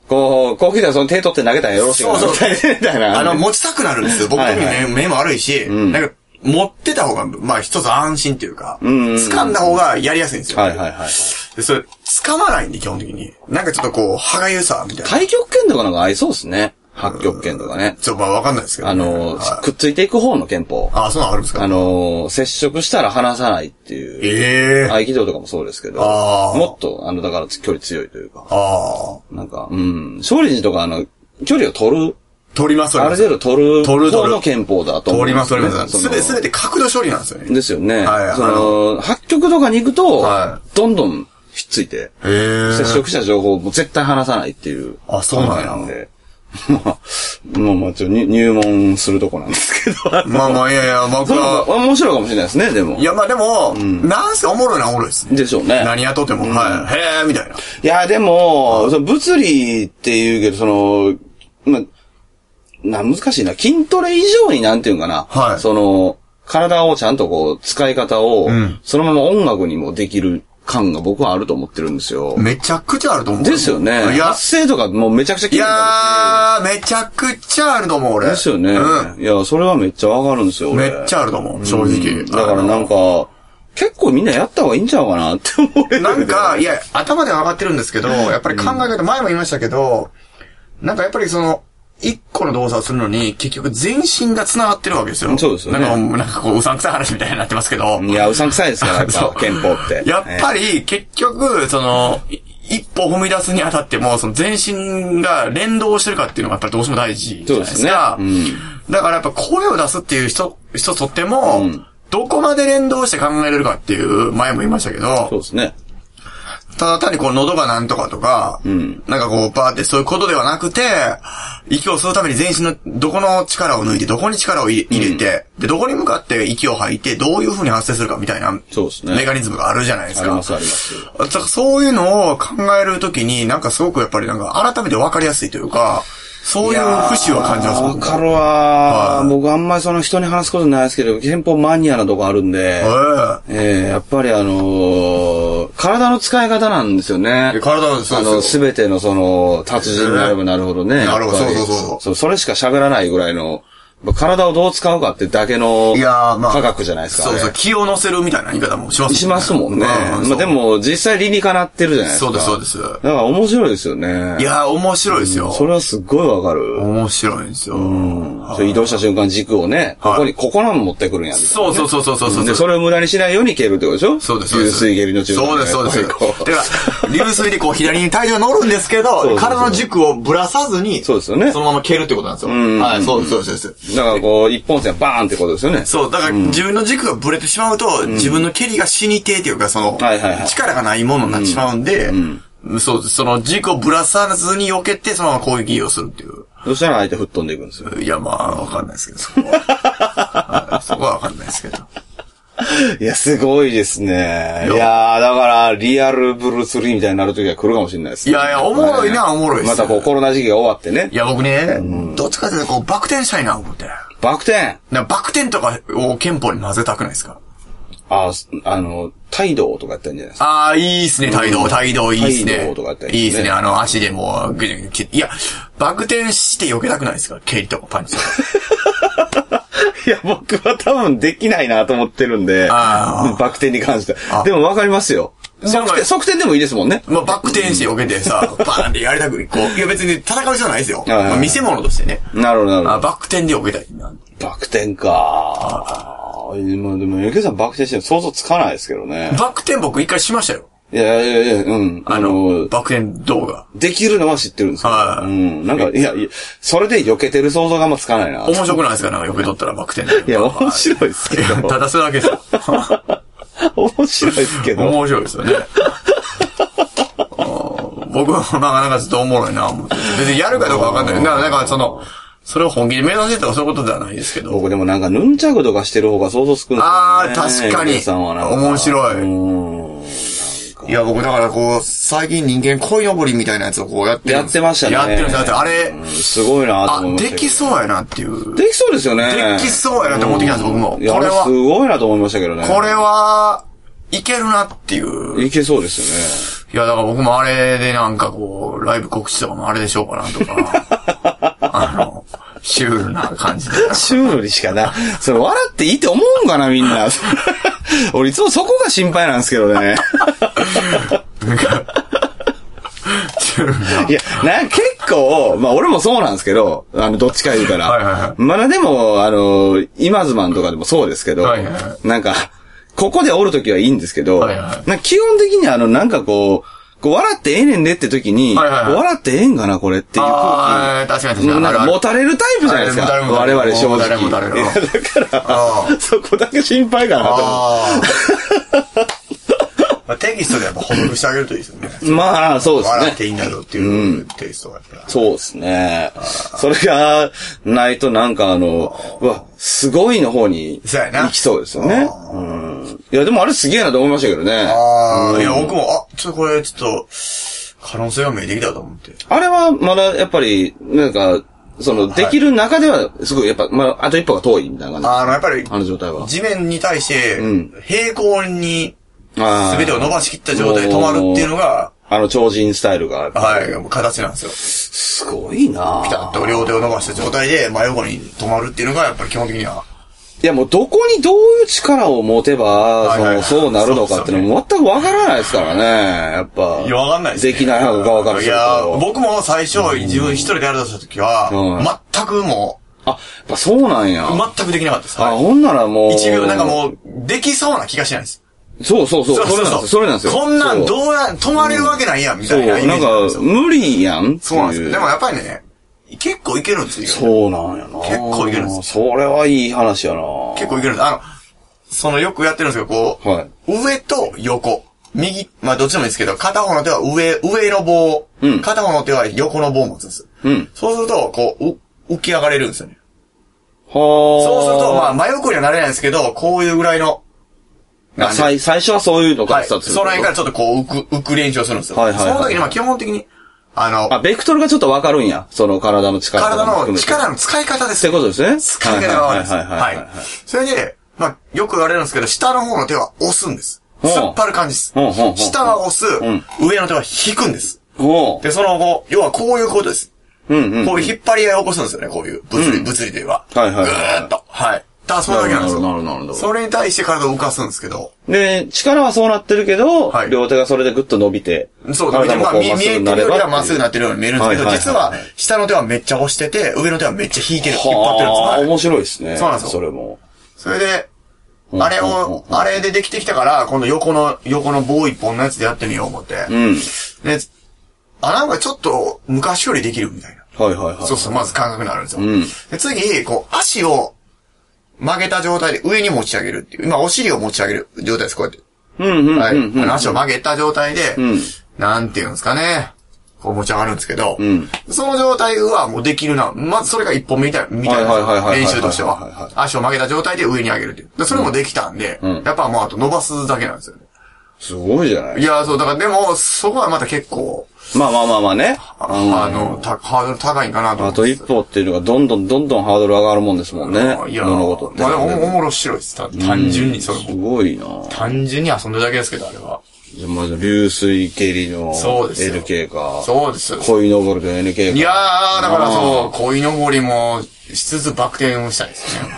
[SPEAKER 2] こう、こう来たらその手取って投げたらよろしいかな。そうそう。みたいな。
[SPEAKER 3] あの、持ちたくなるんですよ。僕的に目、目も悪いし、なんか、持ってた方が、まあ一つ安心っていうか、掴んだ方がやりやすいんですよ。
[SPEAKER 2] はいはいはい。
[SPEAKER 3] で、それ、掴まないんで、基本的に。なんかちょっとこう、歯がゆさ、みたいな。
[SPEAKER 2] 太極拳とかなんか合いそうですね。八極拳とかね。
[SPEAKER 3] ちょっとまあわかんないですけど、
[SPEAKER 2] ね。あの、はい、くっついていく方の拳法。
[SPEAKER 3] ああ、そうなのあるんですか？
[SPEAKER 2] あの、接触したら離さないっていう。
[SPEAKER 3] ええー。
[SPEAKER 2] 合気道とかもそうですけど。もっと、あの、だから距離強いというか。
[SPEAKER 3] あ
[SPEAKER 2] あ。なんか、うん。少林寺とかあの、距離を取る。
[SPEAKER 3] 取ります、
[SPEAKER 2] ある程度取る。取る、取る。の拳法だと思う、
[SPEAKER 3] ね。取ります、取ります。すべて、すべて角度処理なんですよね。
[SPEAKER 2] ですよね。
[SPEAKER 3] はい。
[SPEAKER 2] その、八極とかに行くと、はい、どんどんひっついて。
[SPEAKER 3] へー。
[SPEAKER 2] 接触した情報を絶対離さないっていう。
[SPEAKER 3] あ、そうなん
[SPEAKER 2] で。まあ、まあまあ、ちょっと入門するとこなんですけど。
[SPEAKER 3] まあまあ、いやいや、僕は。
[SPEAKER 2] 面白いかもしれないですね、でも。
[SPEAKER 3] いや、まあでも、うん、なんせおもろいなおもろいですね。
[SPEAKER 2] でしょうね。
[SPEAKER 3] 何やっとっても、うん、はい。へー、みたいな。い
[SPEAKER 2] や、でも、その物理って言うけど、その、まあ、な、難しいな。筋トレ以上になんていうかな。
[SPEAKER 3] はい。
[SPEAKER 2] その、体をちゃんとこう、使い方を、うん、そのまま音楽にもできる。感が僕はあると思ってるんですよ。
[SPEAKER 3] めちゃくちゃあると思う。
[SPEAKER 2] ですよね。いや、発声とかもうめちゃくちゃ
[SPEAKER 3] 聞いてる。いやー、めちゃくちゃあると思う、俺。
[SPEAKER 2] ですよね。うん。いや、それはめっちゃわかるんですよ、
[SPEAKER 3] 俺。めっちゃあると思う、正直。うん、
[SPEAKER 2] だからなんか、結構みんなやった方がいいんちゃうかなって思う。
[SPEAKER 3] なんか、いや、頭では上がってるんですけど、やっぱり考え方、前も言いましたけど、なんかやっぱりその、一個の動作をするのに、結局全身が繋がってるわけですよ。
[SPEAKER 2] そうですよね。
[SPEAKER 3] なんか、なんかこう、うさんくさい話みたいになってますけど。
[SPEAKER 2] いや、うさんくさいですから、憲法って。
[SPEAKER 3] やっぱり、結局、その、一歩踏み出すにあたっても、その全身が連動してるかっていうのがやっぱりどうしても大事じゃないですか。そうですね。うん、だからやっぱ声を出すっていう人、人とっても、うん、どこまで連動して考えれるかっていう、前も言いましたけど。
[SPEAKER 2] そうですね。
[SPEAKER 3] ただ単にこう喉がなんとかとか、うん、なんかこうバーってそういうことではなくて、息を吸うために全身のどこの力を抜いて、どこに力を入れて、うん、で、どこに向かって息を吐いて、どういう風に発生するかみたいな、
[SPEAKER 2] そうですね。
[SPEAKER 3] メカニズムがあるじゃないですか。
[SPEAKER 2] ありますあります。
[SPEAKER 3] だからそういうのを考えるときに、なんかすごくやっぱりなんか改めて分かりやすいというか、そういう節は感じます。
[SPEAKER 2] わかるわ、はい。僕あんまりその人に話すことないですけど、憲法マニアなとこあるんで、はい、えー、やっぱりあのー、体の使い方なんですよね。
[SPEAKER 3] 体の、そう
[SPEAKER 2] あの、すべてのその、達人になればなるほどね。
[SPEAKER 3] なるほど、そうそうそう
[SPEAKER 2] そう。それしか喋らないぐらいの、体をどう使うかってだけの科学じゃないですか。
[SPEAKER 3] そうそう、気を乗せるみたいな言い方もしますもんね。
[SPEAKER 2] しますもんね。まあでも、実際理にかなってるじゃないですか。
[SPEAKER 3] そうです、そうです。
[SPEAKER 2] だから面白いですよね。
[SPEAKER 3] いやー、面白いですよ。
[SPEAKER 2] それはすっごいわかる。
[SPEAKER 3] 面白いんですよ。
[SPEAKER 2] 移動した瞬間軸をね、ここに、ここなの持ってくるんやみたいな。
[SPEAKER 3] そうそうそうそうそう。
[SPEAKER 2] で、それを無駄にしないように蹴るってことでしょ？
[SPEAKER 3] そうです、そうです。
[SPEAKER 2] 流水蹴りの中
[SPEAKER 3] そうです、そうです。だから、流水でこう左に体重が乗るんですけど、体の軸をぶらさずに、
[SPEAKER 2] そうですよね。
[SPEAKER 3] そのまま蹴るってことなんですよ。はい、そうです、そうです。
[SPEAKER 2] だからこう、一本線バーンってことですよね。
[SPEAKER 3] そう、だから自分の軸がブレてしまうと、自分の蹴りが死にてっていうか、その、力がないものになってしまうんで、そう、その軸をぶらさずに避けて、そのまま攻撃をするっていう。
[SPEAKER 2] そしたら相手吹っ飛んでいくんですよ。
[SPEAKER 3] いや、まあ、わかんないですけど、そこは。そこはわかんないですけど。
[SPEAKER 2] いや、すごいですね。いやー、だから、リアルブルース・リーみたいになるときは来るかもしれないですね。
[SPEAKER 3] いやいや、おもろいな、おもろいです。
[SPEAKER 2] またこう、コロナ時期が終わってね。
[SPEAKER 3] いや、僕ね、どっちかというと、こう、バク転したいな、思って。
[SPEAKER 2] バク転
[SPEAKER 3] バク転とかを憲法に混ぜたくないですか？
[SPEAKER 2] あ、あの、態度とかやったんじゃないですか。
[SPEAKER 3] ああ、いいっすね、態度、態度いいっすね。
[SPEAKER 2] 態度とかやったら
[SPEAKER 3] いいっすね、あの、足でもう、ぐじゅぐじゅいや、バク転して避けたくないですか？蹴りとかパンチとか。
[SPEAKER 2] いや、僕は多分できないなと思ってるんで、バク転に関して。でもわかりますよ。側転、側転でもいいですもんね。
[SPEAKER 3] まあ、バク転して避けてさ、バーンってやりたく、こう、いや別に戦う必要ないですよ。まあ、見せ物としてね。
[SPEAKER 2] なるほど、なるほど。
[SPEAKER 3] バク転で避けたいな。
[SPEAKER 2] バク転か。まあ、でも、ゆけさんバク転して想像つかないですけどね。
[SPEAKER 3] バク転僕一回しましたよ。
[SPEAKER 2] いやいやいや、うん。
[SPEAKER 3] あの、バク転動画。
[SPEAKER 2] できるのは知ってるんですよ。はい。うん。なんか、いや、いや、それで避けてる想像があんまつかないな。
[SPEAKER 3] 面白くないですか？なんか避けとったらバク転で。
[SPEAKER 2] いや、面白いですけど。
[SPEAKER 3] ただそれだけですよ。
[SPEAKER 2] 面白いですけど。
[SPEAKER 3] 面白いですよね。僕はまあなんかちょっとおもろいな思って。別にやるかどうかわかんない。だからなんかその、それを本気で目指してとかそういうことではないですけど。
[SPEAKER 2] 僕でもなんかヌンチャクとかしてる方が想像つくんですよね。
[SPEAKER 3] ああ、確かに。面白い。うんいや、僕だからこう、最近人間鯉のぼりみたいなやつをこうやってる。
[SPEAKER 2] やってましたね。
[SPEAKER 3] やってるんですよ。あれ、うん、
[SPEAKER 2] すごいなと思いました。
[SPEAKER 3] あ、できそうやなっていう。
[SPEAKER 2] できそうですよね。
[SPEAKER 3] できそうやなって思ってきたんです、僕も。こ
[SPEAKER 2] れは。すごいなと思いましたけどね。
[SPEAKER 3] これは、いけるなっていう。
[SPEAKER 2] いけそうですよね。
[SPEAKER 3] いや、だから僕もあれでなんかこう、ライブ告知とかもあれでしょうかなとか、あの、シュールな感じで。
[SPEAKER 2] シュールにしかな。それ笑っていいって思うんかな、みんな。俺いつもそこが心配なんですけどね。なんか、いや、な、結構、まあ俺もそうなんですけど、あの、どっちか言うから。はいはいはい、まだでも、あの、今ズマンとかでもそうですけど、はいはいはい、なんか、ここでおるときはいいんですけど、はいはい、なんか基本的にあの、なんかこう、こう笑ってええねんでって時に、はいはいはい、笑ってええんかなこれっていう
[SPEAKER 3] 空気。確かに確かに。
[SPEAKER 2] なんか持たれるタイプじゃないですか。我々正直。誰も誰も。だから、そこだけ心配かなと思う。
[SPEAKER 3] まあ、テキストでやっぱほどくしてあげるといいですよね。
[SPEAKER 2] まあ、そうですね。
[SPEAKER 3] 笑っていいんだろうっていうテキストがやっぱり、
[SPEAKER 2] うん。そうですね。それがないとなんかあの、うわ、すごいの方に行きそうですよね。うん、いや、でもあれすげえなと思いましたけどね。
[SPEAKER 3] ああ、うん、いや、僕も、あ、ちょっとこれちょっと、可能性が見えてきたと思って。
[SPEAKER 2] あれはまだやっぱり、なんか、その、できる中では、すごい、やっぱ、まあ、あと一歩が遠いみたいな感じ。
[SPEAKER 3] あの、やっぱり、
[SPEAKER 2] あの状態は。
[SPEAKER 3] 地面に対して、平行に、すべてを伸ばしきった状態で止まるっていうのが、
[SPEAKER 2] あの超人スタイルが。
[SPEAKER 3] はい、形なんですよ。
[SPEAKER 2] すごいな
[SPEAKER 3] ピタッと両手を伸ばした状態で真横に止まるっていうのが、やっぱり基本的には。
[SPEAKER 2] いやもうどこにどういう力を持てば、その、そうなるのかっていうのも全くわからないですからね。やっぱ。
[SPEAKER 3] いや、わかんないですね。
[SPEAKER 2] できないのかわかる
[SPEAKER 3] いや、僕も最初、自分一人でやるとした時は、うん、全くも
[SPEAKER 2] う、あ、やっぱそうなんや。
[SPEAKER 3] 全くできなかったです。
[SPEAKER 2] あ、ほんならもう。
[SPEAKER 3] 一秒、なんかもう、できそうな気がしないです。
[SPEAKER 2] そうそうそう。それなんですよ。それなんですよ。
[SPEAKER 3] こんなんどうや、止まれるわけないやん、みたいな。
[SPEAKER 2] そう、なんか、無理やん。
[SPEAKER 3] そうなんですよ。でもやっぱりね、結構いけるんですよ。
[SPEAKER 2] そうなんやな。
[SPEAKER 3] 結構いけるんです。
[SPEAKER 2] それはいい話やな。
[SPEAKER 3] 結構いけるんです。あの、そのよくやってるんですけど、こう、はい、上と横。右、まあどっちでもいいですけど、片方の手は上、上の棒。うん、片方の手は横の棒を持つんです。うん、そうすると、こう、浮き上がれるんですよね。はそうすると、まあ真横にはなれないんですけど、こういうぐらいの、
[SPEAKER 2] 最、最初はそういうのから
[SPEAKER 3] スタートする。はい、その辺からちょっとこう浮く、浮く練習をするんですよ。はいはいはい、その時にまあ基本的に、あの、
[SPEAKER 2] あ、ベクトルがちょっとわかるんや。その体の力。
[SPEAKER 3] 体の力の使い方です。
[SPEAKER 2] ってことですね。
[SPEAKER 3] 使い方がわかるんです。はい。それで、まあ、よく言われるんですけど、下の方の手は押すんです。突っ張る感じです。下は押す、上の手は引くんです。で、その後、要はこういうことです。こういう引っ張り合いを起こすんですよね、こういう。物理、物理では。はいはい。ぐーっと。はい。だからそれだけなんですよ。なるほど、なるほど。それに対して体を動かすんですけど。
[SPEAKER 2] で、力はそうなってるけど、はい、両手がそれでグッと伸びて。
[SPEAKER 3] そう、伸びて、まあ見えてるよりはまっすぐなってるように見えるんですけど、実は、下の手はめっちゃ押してて、上の手はめっちゃ引いてる、引っ張ってるんですよ。
[SPEAKER 2] ああ、面白いですね。
[SPEAKER 3] そうなんですよ。
[SPEAKER 2] それも。
[SPEAKER 3] それで、あれを、あれでできてきたから、今度横の、横の棒一本のやつでやってみよう思って。うん。で、あ、なんかちょっと昔よりできるみたいな。はいはいはい。そうそう、まず感覚になるんですよ。うん。で、次、こう、足を、曲げた状態で上に持ち上げるっていう。今、お尻を持ち上げる状態です、こうやって。うんうんうん、うん。はい。あの足を曲げた状態で、うん、なんていうんですかね。こう持ち上がるんですけど、うん、その状態はもうできるな。まずそれが一本目みたいな、みたいな練習としては。足を曲げた状態で上に上げるっていう。でそれもできたんで、うん、やっぱもうあと伸ばすだけなんですよね。
[SPEAKER 2] すごいじゃない
[SPEAKER 3] いや、そう、だからでも、そこはまた結構、
[SPEAKER 2] まあまあまあまあね。
[SPEAKER 3] あの、た、ハードル高いんかなと思って。
[SPEAKER 2] あと一歩っていうのがどんどんどんどんハードル上がるもんですもんね。いや、物事って、
[SPEAKER 3] ね。まあでも、おもろ白いです。単純にそれも。
[SPEAKER 2] すごいな
[SPEAKER 3] 単純に遊んでるだけですけど、あれは。
[SPEAKER 2] じゃまず、流水蹴りの エルケー か。
[SPEAKER 3] そうです。
[SPEAKER 2] 鯉のぼりの エヌケー か。
[SPEAKER 3] いやー、だからそう、鯉のぼりもしつつバク転をしたいですね。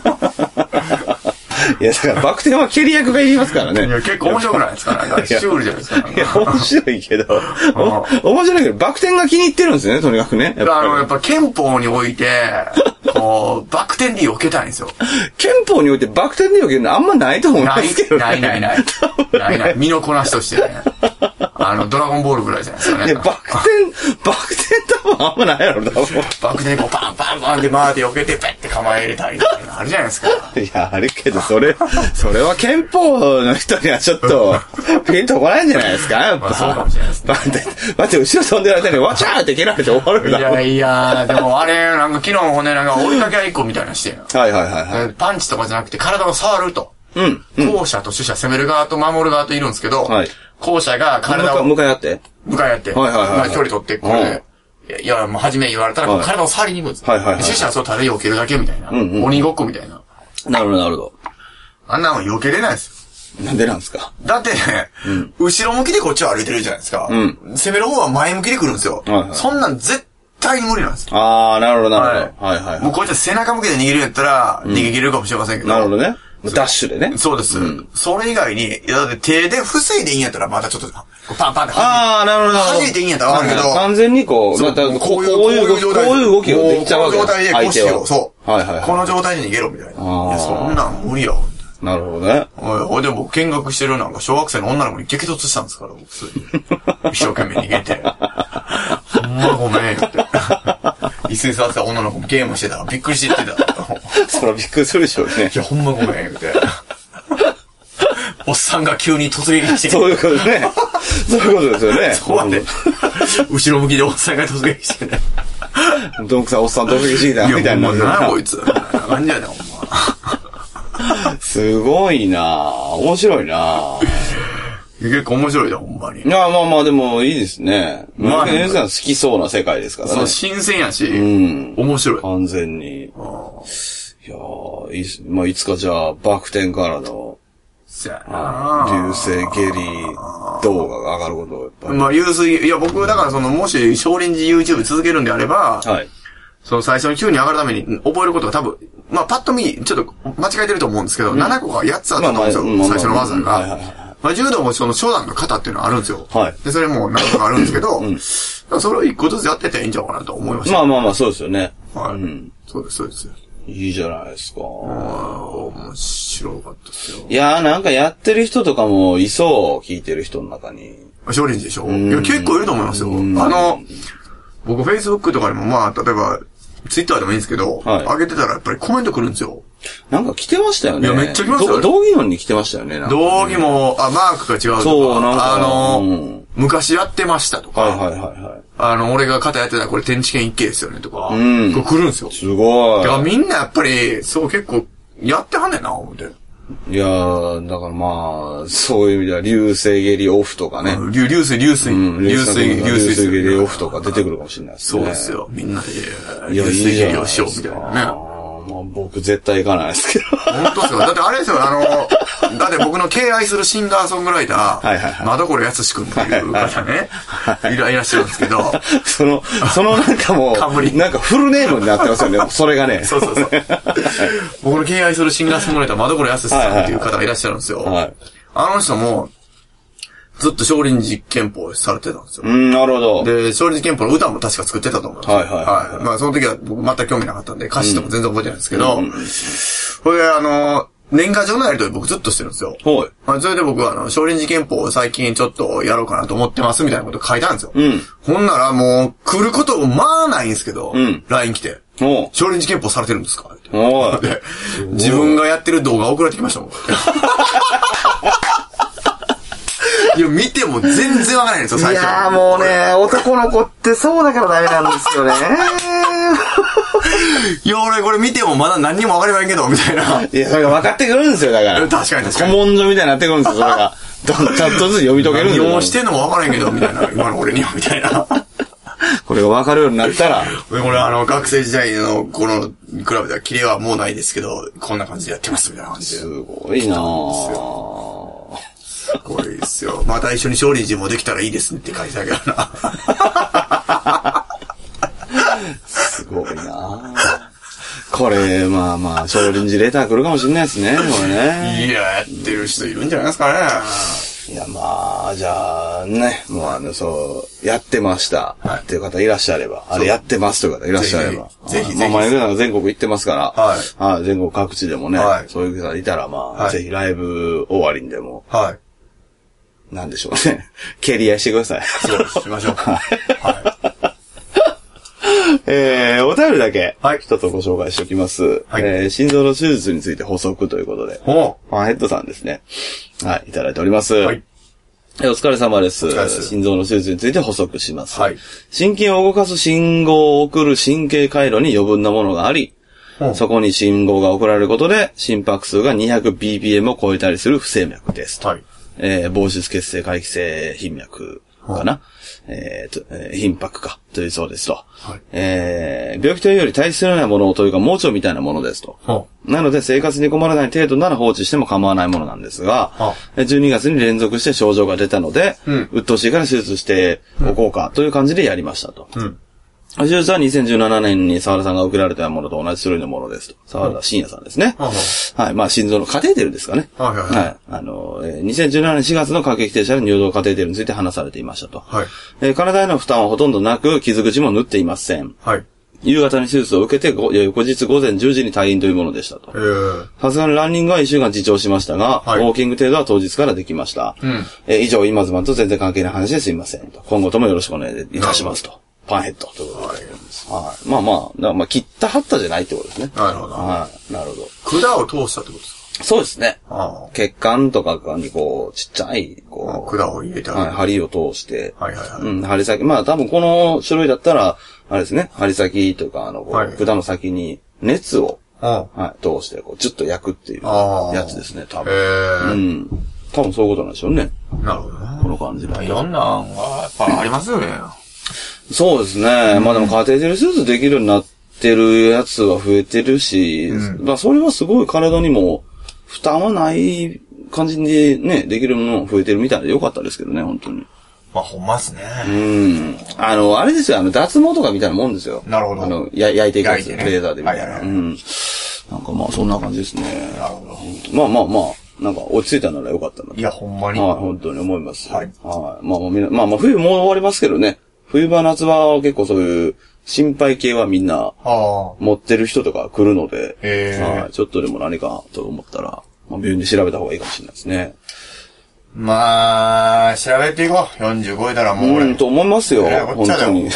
[SPEAKER 2] いや、だから、バク転は蹴り役がいりますからね。
[SPEAKER 3] いや、結構面白くないですかね。シュールじゃないですか。
[SPEAKER 2] いや、面白いけど、面白いけど、バク転が気に入ってるんですよね、とにかくね。
[SPEAKER 3] あの、やっぱ憲法において、こう、バク転で避けたいんですよ。
[SPEAKER 2] 憲法においてバク転で避けるのあんまないと思うんですけどね。
[SPEAKER 3] ないないない。ないない。身のこなしとしてね。あの、ドラゴンボールぐらいじゃないですかね。
[SPEAKER 2] いや、バク転、バク転多分あんまないやろ、多分。
[SPEAKER 3] バク転でこう、パンパンパンで回って避けて、ペッて構えれたりとか、あるじゃないですか。
[SPEAKER 2] いや、あるけど、それ、それは憲法の人にはちょっと、ピンとこないんじゃないですか、やっぱ。
[SPEAKER 3] まあ、そうかもしれないですね。
[SPEAKER 2] 待って、待って、後ろ飛んでる間に、わちゃーって蹴られて終わるんだ。
[SPEAKER 3] いやいや、でもあれ、なんか昨日もね、なんか追いかけ合いっこみたいなして。
[SPEAKER 2] はいはいはいはい。
[SPEAKER 3] パンチとかじゃなくて、体を触ると。うん。後者と主者、攻める側と守る側といるんですけど、はい。後者が体を。
[SPEAKER 2] 向かい合って。
[SPEAKER 3] 向かい合って。はいはいはい。まあ距離取って、これで。いや、もう初め言われたら、体を触りに行くんです。はいはいはい。主者はそうただ避けるだけみたいな。うん。鬼ごっこみたいな。
[SPEAKER 2] なるほどなるほど。
[SPEAKER 3] あんなもん避けれないですよ。
[SPEAKER 2] なんでなんですか？
[SPEAKER 3] だってね、うん、後ろ向きでこっちを歩いてるじゃないですか。うん、攻める方は前向きで来るんですよ。はいはい、そんなん絶対に無理なんですよ。
[SPEAKER 2] ああ、なるほど、なるほど。はい、はい、はいはい。
[SPEAKER 3] もうこいつは背中向けで逃げるんやったら、逃げ切れるかもしれませんけど。
[SPEAKER 2] なるほどね。ダッシュでね。
[SPEAKER 3] そうです。うん、それ以外に、いやだって手で防いでいいんやったらまたちょっと、パンパンって
[SPEAKER 2] ああ、なるほど、なるほど。
[SPEAKER 3] 弾いていいんやったらわかるけど。
[SPEAKER 2] 完全にこう、またこういう動き、こういう動きができちゃうわけ。
[SPEAKER 3] この状態で腰を、そう。
[SPEAKER 2] はいはいはい。
[SPEAKER 3] この状態で逃げろみたいな。いや、そんなん無理よ。
[SPEAKER 2] なるほどね。
[SPEAKER 3] おい、でも僕見学してるなんか小学生の女の子に激突したんですから、僕普通に。一生懸命逃げて。ほんまごめんって。椅子に座ってた女の子もゲームしてたらびっくりして言ってた。
[SPEAKER 2] そらびっくりするでしょうね。
[SPEAKER 3] いや、ほんまごめんって。おっさんが急に突撃してきて。
[SPEAKER 2] そういうことですね。そういうことですよね。
[SPEAKER 3] そうなんで。後ろ向きでおっさんが突撃してね。
[SPEAKER 2] どんくさいおっさん突撃してきたみたいな。
[SPEAKER 3] いや、ほんまな、こいつ。感じやねん、ほん
[SPEAKER 2] ま。すごいなぁ。面白いなぁ。
[SPEAKER 3] 結構面白いな、ほんまに。い
[SPEAKER 2] や、まあまあ、でもいいですね。まあ、皆さん好きそうな世界ですからね。
[SPEAKER 3] そう、新鮮やし、うん。面白い。
[SPEAKER 2] 完全に。いやー、いいっすね。まあ、いつかじゃあ、バク転からの、
[SPEAKER 3] そやな
[SPEAKER 2] 流星下痢動画が上がることをやっぱり。
[SPEAKER 3] まあ、流水、いや、僕、だからその、もし、少林寺 YouTube 続けるんであれば、はい。その最初に急に上がるために覚えることが多分、まあ、パッと見、ちょっと間違えてると思うんですけど、うん、ななこかやっつあったと思うんですよ、まあまあ、最初の技が。はいはいはい。まあ、柔道もその初段の型っていうのがあるんですよ。はい。で、それも何個かあるんですけど、うん、それを一個ずつやってていいんじゃないかなと思いました。
[SPEAKER 2] まあまあまあ、そうですよね。
[SPEAKER 3] はい。うん。そうです、そうです。
[SPEAKER 2] いいじゃないですか。
[SPEAKER 3] 面白かったですよ。
[SPEAKER 2] いやーなんかやってる人とかもいそう、聞いてる人の中に。
[SPEAKER 3] 少林でしょ？いや、結構いると思いますよ。あの、僕 Facebook とかにもまあ、例えば、Twitter でもいいんですけど、はい、上げてたらやっぱりコメント来るんですよ。
[SPEAKER 2] なんか来てましたよね。
[SPEAKER 3] いや、めっちゃ来ましたよ。
[SPEAKER 2] 道義門に来てましたよね。
[SPEAKER 3] 道義も、あ、マークが違うとか。
[SPEAKER 2] そう、なんか。
[SPEAKER 3] あの、うん、昔やってましたとか。
[SPEAKER 2] はいはいはいはい。
[SPEAKER 3] あの、俺が肩やってたらこれ天地圏一景ですよねとか。うん。これ来るんですよ。
[SPEAKER 2] すごい。
[SPEAKER 3] だからみんなやっぱり、そう結構、やってはんねんな、思って。
[SPEAKER 2] いやー、だからまあ、そういう意味では、流星下痢オフとかね。
[SPEAKER 3] 流水、流水、
[SPEAKER 2] うん、流水、流水下痢オフとか出てくるかもしれないですね。
[SPEAKER 3] そうですよ。みんなで、流水下痢をしようみたいなね。
[SPEAKER 2] まあ、僕絶対行かないですけど。
[SPEAKER 3] 本当ですよ。だってあれですよ、あの、だって僕の敬愛するシンガーソングライター、はいはいはい。まどころやつしくんっていう方ね、いらっしゃるんですけど。
[SPEAKER 2] その、そのなんかもう、なんかフルネームになってますよね、それがね。
[SPEAKER 3] そうそうそう。僕の敬愛するシンガーソングライター、まどころやつさんっていう方がいらっしゃるんですよ。はい。あの人も、ずっと少林寺拳法されてたんですよ。
[SPEAKER 2] うん、なるほど。
[SPEAKER 3] で、少林寺拳法の歌も確か作ってたと思うんですよ。はいはいはい、はい。まあその時は僕全く興味なかったんで、歌詞とか全然覚えてないんですけど、うん、これあの、年賀状のやりとり僕ずっとしてるんですよ。はい。それで僕はあの、少林寺拳法を最近ちょっとやろうかなと思ってますみたいなこと書いたんですよ。うん。ほんならもう、来ることまあないんですけど、うん。ライン 来て。お少林寺拳法されてるんですかって。おで、自分がやってる動画送られてきましたもん。いや、見ても全然わからないんですよ、最初。
[SPEAKER 2] いやーもうね、男の子ってそうだからダメなんですよね。
[SPEAKER 3] いや、俺これ見てもまだ何にもわかりませんけど、みたいな。
[SPEAKER 2] いや、それが分かってくるんですよ、だから。
[SPEAKER 3] 確かに確かに。
[SPEAKER 2] 古文書みたいになってくるんですよ、それが。ちゃんとずつ読み解けるんですよ。
[SPEAKER 3] 何をしてんのもわからんけど、みたいな。今の俺には、みたいな。
[SPEAKER 2] これが分かるようになったら。
[SPEAKER 3] これあの、学生時代のこのクラブではキレはもうないですけど、こんな感じでやってます、みたいな感じで。
[SPEAKER 2] すごいなぁ。
[SPEAKER 3] すごいですよ。また一緒に少林寺もできたらいいですねって書いてあるけどな。
[SPEAKER 2] すごいなこれ、まあまあ、少林寺レター来るかもしれないですね、これね。
[SPEAKER 3] いや、やってる人いるんじゃないですかね。
[SPEAKER 2] いや、まあ、じゃあ、ね、もうあの、そう、やってました。はい。っていう方いらっしゃれば、あれやってますという方いらっしゃれば。
[SPEAKER 3] ぜひぜひ。
[SPEAKER 2] まあ、前々全国行ってますから、はい。はい、全国各地でもね、はい。そういう方いたら、まあ、ぜひライブ終わりにでも、はい。なんでしょうね。蹴り合いしてください。
[SPEAKER 3] そうしましょう。はい。
[SPEAKER 2] えー、お便りだけ、はい。一つご紹介しておきます。はい。えー、心臓の手術について補足ということで。ほう。ファンヘッドさんですね。はい、いただいております。はい。えー、お疲れ様です。お疲れ様です。心臓の手術について補足します。はい。心筋を動かす信号を送る神経回路に余分なものがあり、そこに信号が送られることで、心拍数が にひゃくビーピーエム を超えたりする不整脈です。はい。えー、房室結成回帰性頻脈かな、うん、 えーと、えー、頻迫か、というそうですと。はい、えー、病気というより体質のようなものというか、盲腸みたいなものですと。はあ、なので、生活に困らない程度なら放置しても構わないものなんですが、はあ、じゅうにがつに連続して症状が出たので、うん、鬱陶しいから手術しておこうか、という感じでやりましたと。うん手術はにせんじゅうななねんに沢田さんが受けられたものと同じ種類のものですと。沢田信也さんですね。はい。はい。まあ、心臓のカテーテルですかね。はいはいはい。はい。あの、えー、にせんじゅうななねんしがつの過激停車で尿道カテーテルについて話されていましたと。はい。えー、体への負担はほとんどなく、傷口も縫っていません。はい。夕方に手術を受けて、翌日午前じゅうじに退院というものでしたと。さすがにランニングはいっしゅうかん自重しましたが、はい、ウォーキング程度は当日からできました。うん、えー、以上、今ズマンと全然関係ない話ですいませんと。今後ともよろしくお願いいたしますと。パンヘッドということで。はい。まあまあ、まあ、切ったはったじゃないってことですね。
[SPEAKER 3] なるほど。
[SPEAKER 2] はい。なるほど。
[SPEAKER 3] 管を通したってことです
[SPEAKER 2] か？そうですね。ああ血管とかにこう、ちっちゃい、こ
[SPEAKER 3] う。管を入れた
[SPEAKER 2] はい。針を通して。
[SPEAKER 3] はいはいはい。
[SPEAKER 2] うん、針先。まあ多分この種類だったら、あれですね。針先というか、あの、はい、管の先に熱を、はい、通して、こう、ちょっと焼くっていうやつですね、多分。へー。うん。多分そういうことなんでしょうね。
[SPEAKER 3] なるほどね。
[SPEAKER 2] この感じで。
[SPEAKER 3] いろんな案が、やっぱありますよね。
[SPEAKER 2] そうですね。うん、まあでもカテーテル手術できるようになってるやつは増えてるし、うん、まあそれはすごい体にも負担はない感じでね、できるもの増えてるみたいでよかったですけどね、本当に。
[SPEAKER 3] まあほんまっすね。
[SPEAKER 2] うん。あの、あれですよ、あの、脱毛とかみたいなもんですよ。
[SPEAKER 3] なるほど。
[SPEAKER 2] あの、や焼いていくやつ、ね、レーザーでみたいな。はいはいはい。うん。なんかまあそんな感じですね。
[SPEAKER 3] なるほど。
[SPEAKER 2] まあまあまあ。なんか落ち着いたならよかったな。
[SPEAKER 3] いや、ほんまに。
[SPEAKER 2] はい、本当に思います。はい。はい。まあまあみんな、まあまあ冬もう終わりますけどね。冬場夏場は結構そういう心配系はみんな持ってる人とか来るので、はい、ちょっとでも何かと思ったら、まあ、病院で調べた方がいいかもしれないですね。
[SPEAKER 3] まあ、調べていこう。よんじゅう超えたらもう俺。
[SPEAKER 2] うん、と思いますよ。えー、本当に。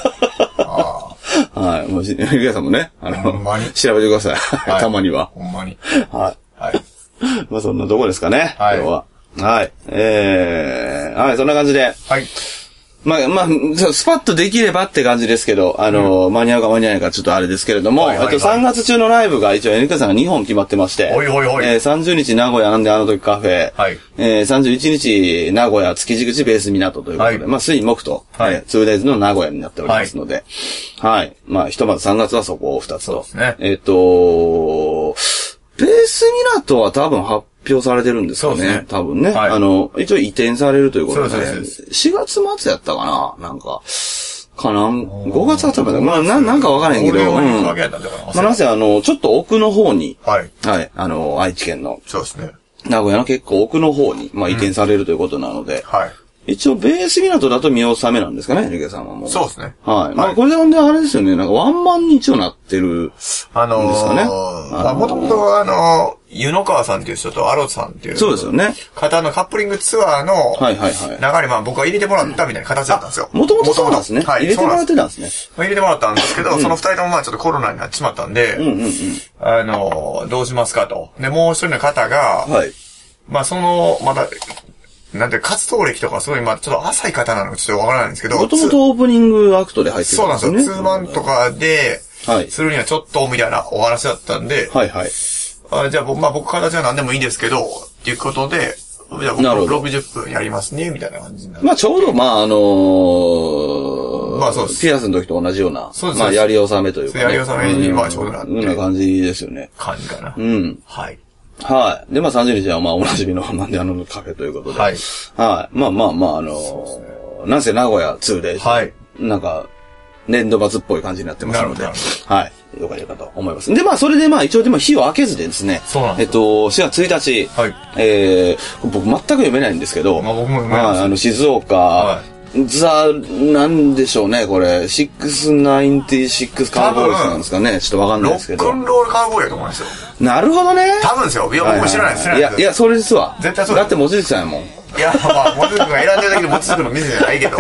[SPEAKER 2] はい。もう、ゆきやさんもね、あの、ほんまに調べてください。はい、たまには。
[SPEAKER 3] ほんまに。
[SPEAKER 2] はい。
[SPEAKER 3] はい。
[SPEAKER 2] まあそんなとこですかね。
[SPEAKER 3] はい。
[SPEAKER 2] 今日は。はい。えー、はい、そんな感じで。
[SPEAKER 3] はい。
[SPEAKER 2] まあ、まあ、スパッとできればって感じですけど、あの、うん、間に合うか間に合わないかちょっとあれですけれども、はいはいはい、あとさんがつ中のライブが一応 エヌケー さんがにほん決まってまして、
[SPEAKER 3] おいおいおい
[SPEAKER 2] えー、さんじゅうにち名古屋なんであの時カフェ、はい、えー、さんじゅういちにち名古屋築地口ベース港ということで、はい、まあ、水木と、はい、えー、ツーデイズの名古屋になっておりますので、はい、はい。まあ、ひとまずさんがつはそこをふたつと。
[SPEAKER 3] そうですね。
[SPEAKER 2] えっ、ー、と、ベース港は多分発表されてるんですかね。ね多分ね、はい。あの、一応移転されるということで、ね、そうそうしがつ末やったかななんか、かなごがつあたりまで。まあ、な、なんかわからへんけど、うん。まあ、なぜあの、ちょっと奥の方に、はい。はい。あの、愛知県の。
[SPEAKER 3] そうですね。
[SPEAKER 2] 名古屋の結構奥の方に、まあ、移転されるということなので、うん、はい。一応、ベース港だと見納めなんですかね、エヌケー さんはもう。
[SPEAKER 3] そうですね。
[SPEAKER 2] はい。まあ、これでほんであれですよね、なんかワンマンに一応なってるんですかね。あの
[SPEAKER 3] ー、まあ、もともとあのー、湯野川さんっていう人とアロさんっていう。
[SPEAKER 2] そうですよね。
[SPEAKER 3] 方のカップリングツアーの、
[SPEAKER 2] はいはいはい。
[SPEAKER 3] 流れ、まあ僕は入れてもらったみたいな形だったんですよ。
[SPEAKER 2] もともとそうなんですね。はい。入れてもらってたんですね。
[SPEAKER 3] 入れてもらったんですけど、その二人ともまあちょっとコロナになってしまったんで、うんうんうん。あのー、どうしますかと。で、もう一人の方が、はい。まあその、また、なんて、活動歴とかすごい、まあちょっと浅い方なのかちょっとわからないんですけど。
[SPEAKER 2] もともとオープニングアクトで入ってるんですよね。
[SPEAKER 3] そうなんですよ。ツーマンとかで、はい。するにはちょっと、みたいなお話だったんで。
[SPEAKER 2] はいはい。
[SPEAKER 3] あじゃあ僕、まあ僕形は何でもいいですけど、っていうことで、じゃあ僕ろくじゅっぷんやりますね、みたいな感じになって。
[SPEAKER 2] まあちょうど、まああのー、まあそうです。ピアスの時と同じような。そうです。まあやり納めというか、ね。
[SPEAKER 3] やり納めに、まあちょうどなって。
[SPEAKER 2] そんな感じですよね。
[SPEAKER 3] 感じかな。
[SPEAKER 2] うん。
[SPEAKER 3] はい。
[SPEAKER 2] はい。で、まあさんじゅうにちはまあおなじみのなんであのカフェということで。はい。はい。まあまあまああのー、なんせ名古屋ツーデイズ。はい。なんか、年度末っぽい感じになってますので。はい。よかったかと思います。で、まあそれでまあ一応でも日を明けずでですね。
[SPEAKER 3] そうなんです。
[SPEAKER 2] えっと、しがつついたち。はい。えー、僕全く読めないんですけど。
[SPEAKER 3] まあ僕も読めないです。
[SPEAKER 2] あの、静岡。はい。ザ、なんでしょうね、これ。ろくじゅうろくカウボーイズなんですかね。ちょっとわかんないですけど。
[SPEAKER 3] ロックンロールカウボーイやと思うんですよ。
[SPEAKER 2] なるほどね。
[SPEAKER 3] 多分ですよ。いや、僕も知らないです。
[SPEAKER 2] いや、いや、それですわ。
[SPEAKER 3] 絶対そうです。
[SPEAKER 2] だって、もちじさんやもん。
[SPEAKER 3] いや、まあ、もちじくんが選んでるだけでもちじくんの店じゃないけど。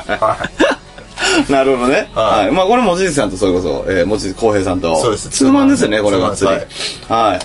[SPEAKER 2] なるほどね。はい。まあ、これもちじさんとそれこそ、えー、もちじこうへいさんと。
[SPEAKER 3] そうです。
[SPEAKER 2] ツーマンですよね、これがっつり。はい。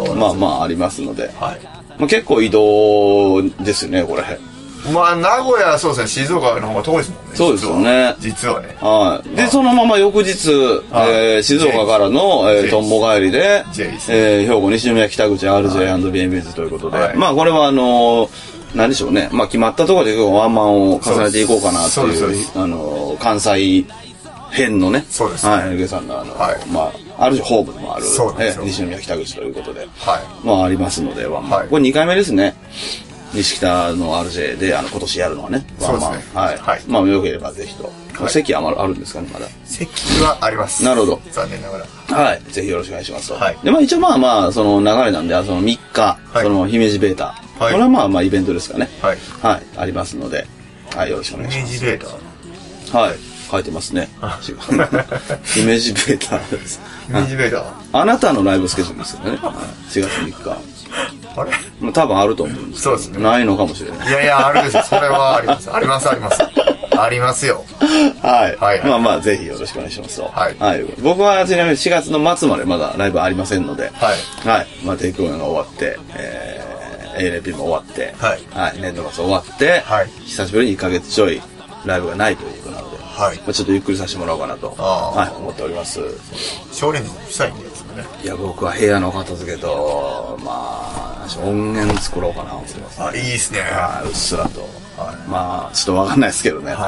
[SPEAKER 2] まあまあ、ありますので。はい。まあ、結構移動ですよね、これ。
[SPEAKER 3] まあ、名古屋、そうですね、静岡の方が遠いですもんね。
[SPEAKER 2] そうですよね。
[SPEAKER 3] 実はね。
[SPEAKER 2] はい。で、そのまま翌日、えー、静岡からの、えー、とんぼ帰りで、えー、兵庫西宮北口 アールジェーアンドビーエムビーズ ということで、はい、まあ、これはあのー、 何でしょうね。まあ決まったところでワンマンを重ねていこうかなっていう、あの、関西編のね。
[SPEAKER 3] そうです。
[SPEAKER 2] はい。ルゲさんのあの、はい、まあ、ある種ホームでもある、え西宮北口ということで。はい。まあありますので、ワンマン。はい、これにかいめですね。西北の アールジェー で、あの、今年やるのはね。ワンマン。そうですね。はい。はい、まあ、よければぜひと。はい、席はあるんですかね、まだ。
[SPEAKER 3] 席はあります。
[SPEAKER 2] なるほど。
[SPEAKER 3] 残念ながら。
[SPEAKER 2] はい。ぜひよろしくお願いしますと。はい。で、まあ一応まあまあ、その流れなんで、そのみっか、はい、その姫路ベータ。はい。これはまあまあイベントですかね。はい。はい。ありますので、はい。よろしくお願いします。
[SPEAKER 3] 姫路ベータ
[SPEAKER 2] はい。書いてますね。姫路ベータです。
[SPEAKER 3] 姫路ベータ
[SPEAKER 2] あなたのライブスケジュールですよね。しがつみっか。あれ多分あると思うんです。
[SPEAKER 3] そうですね。
[SPEAKER 2] ないのかもしれない。
[SPEAKER 3] いやいや、あるですよ。それはあります。あります、あります。ありますよ。
[SPEAKER 2] はい。はい。まあまあ、ぜひよろしくお願いしますと。はい。はい。僕はちなみにしがつの末までまだライブありませんので、はい。はい。まあ、テイクオンが終わって、えー、エーエルピー も終わって、はい。はい。年度末終わって、はい。久しぶりにいっかげつちょいライブがないということなので、はい。まあ、ちょっとゆっくりさせてもらおうかなと、はい。思っております。
[SPEAKER 3] 少年寺したいんですかね。
[SPEAKER 2] いや、僕は部屋の片付けと、まあ、音源作ろうかなと思ってます、ね。
[SPEAKER 3] あ、いいですね。
[SPEAKER 2] はい。うっすらと。はい。まあ、ちょっとわかんないですけどね。はい。はい。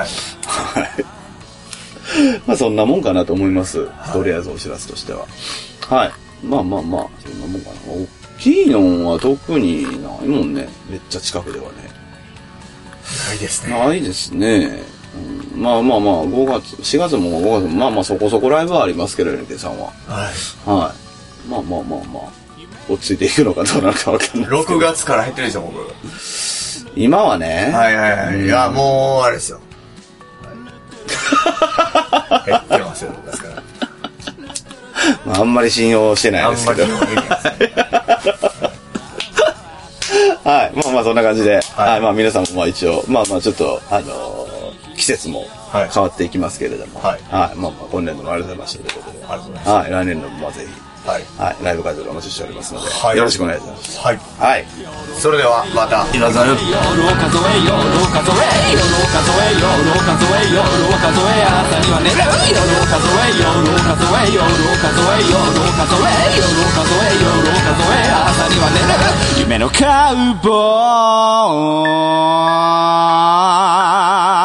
[SPEAKER 2] まあ、そんなもんかなと思います。はい、とりあえずお知らせとしては。はい。まあまあまあ、そんなもんかな。大きいのは特にないもんね。めっちゃ近くではね。
[SPEAKER 3] ないですね。
[SPEAKER 2] ないですね。うん、まあまあまあ、ごがつ、しがつもごがつも、まあまあそこそこライブはありますけど、エヌケー さんは。はい。はい。まあまあまあまあ、落ち着いていくのかどうなのかわかんない。
[SPEAKER 3] ろくがつから減ってるでしょ、僕。
[SPEAKER 2] 今はね。
[SPEAKER 3] はいはいはい。うん、いや、もう、あれですよ。はい、減ってますよ、ろくがつから。
[SPEAKER 2] まあ、あんまり信用してないですけど。あんまり信用できないですね。はい。まあまあそんな感じで、はい、はい、まあ皆さんもまあ一応、まあまあちょっと、あのー、季節も変わっていきますけれども、はい。はい。まあまあ今年度もありがとうございましたということで、ありがとうございます。はい。来年度もまあぜひ。はい、はい、ライブ会場でお待ちしておりますので、はい、よろしくお願いします。はい、はい、
[SPEAKER 3] それではまたいらっしゃい。夜を数えよ、夜を数えよ、夜を数えよ、夜を数えよ、夜を数え、朝には寝る。夜を数えよ、夜を数えよ、夜を数えよ、夜を数え、夜を数え、夜を数え、朝には寝る。夢のカウボーイ。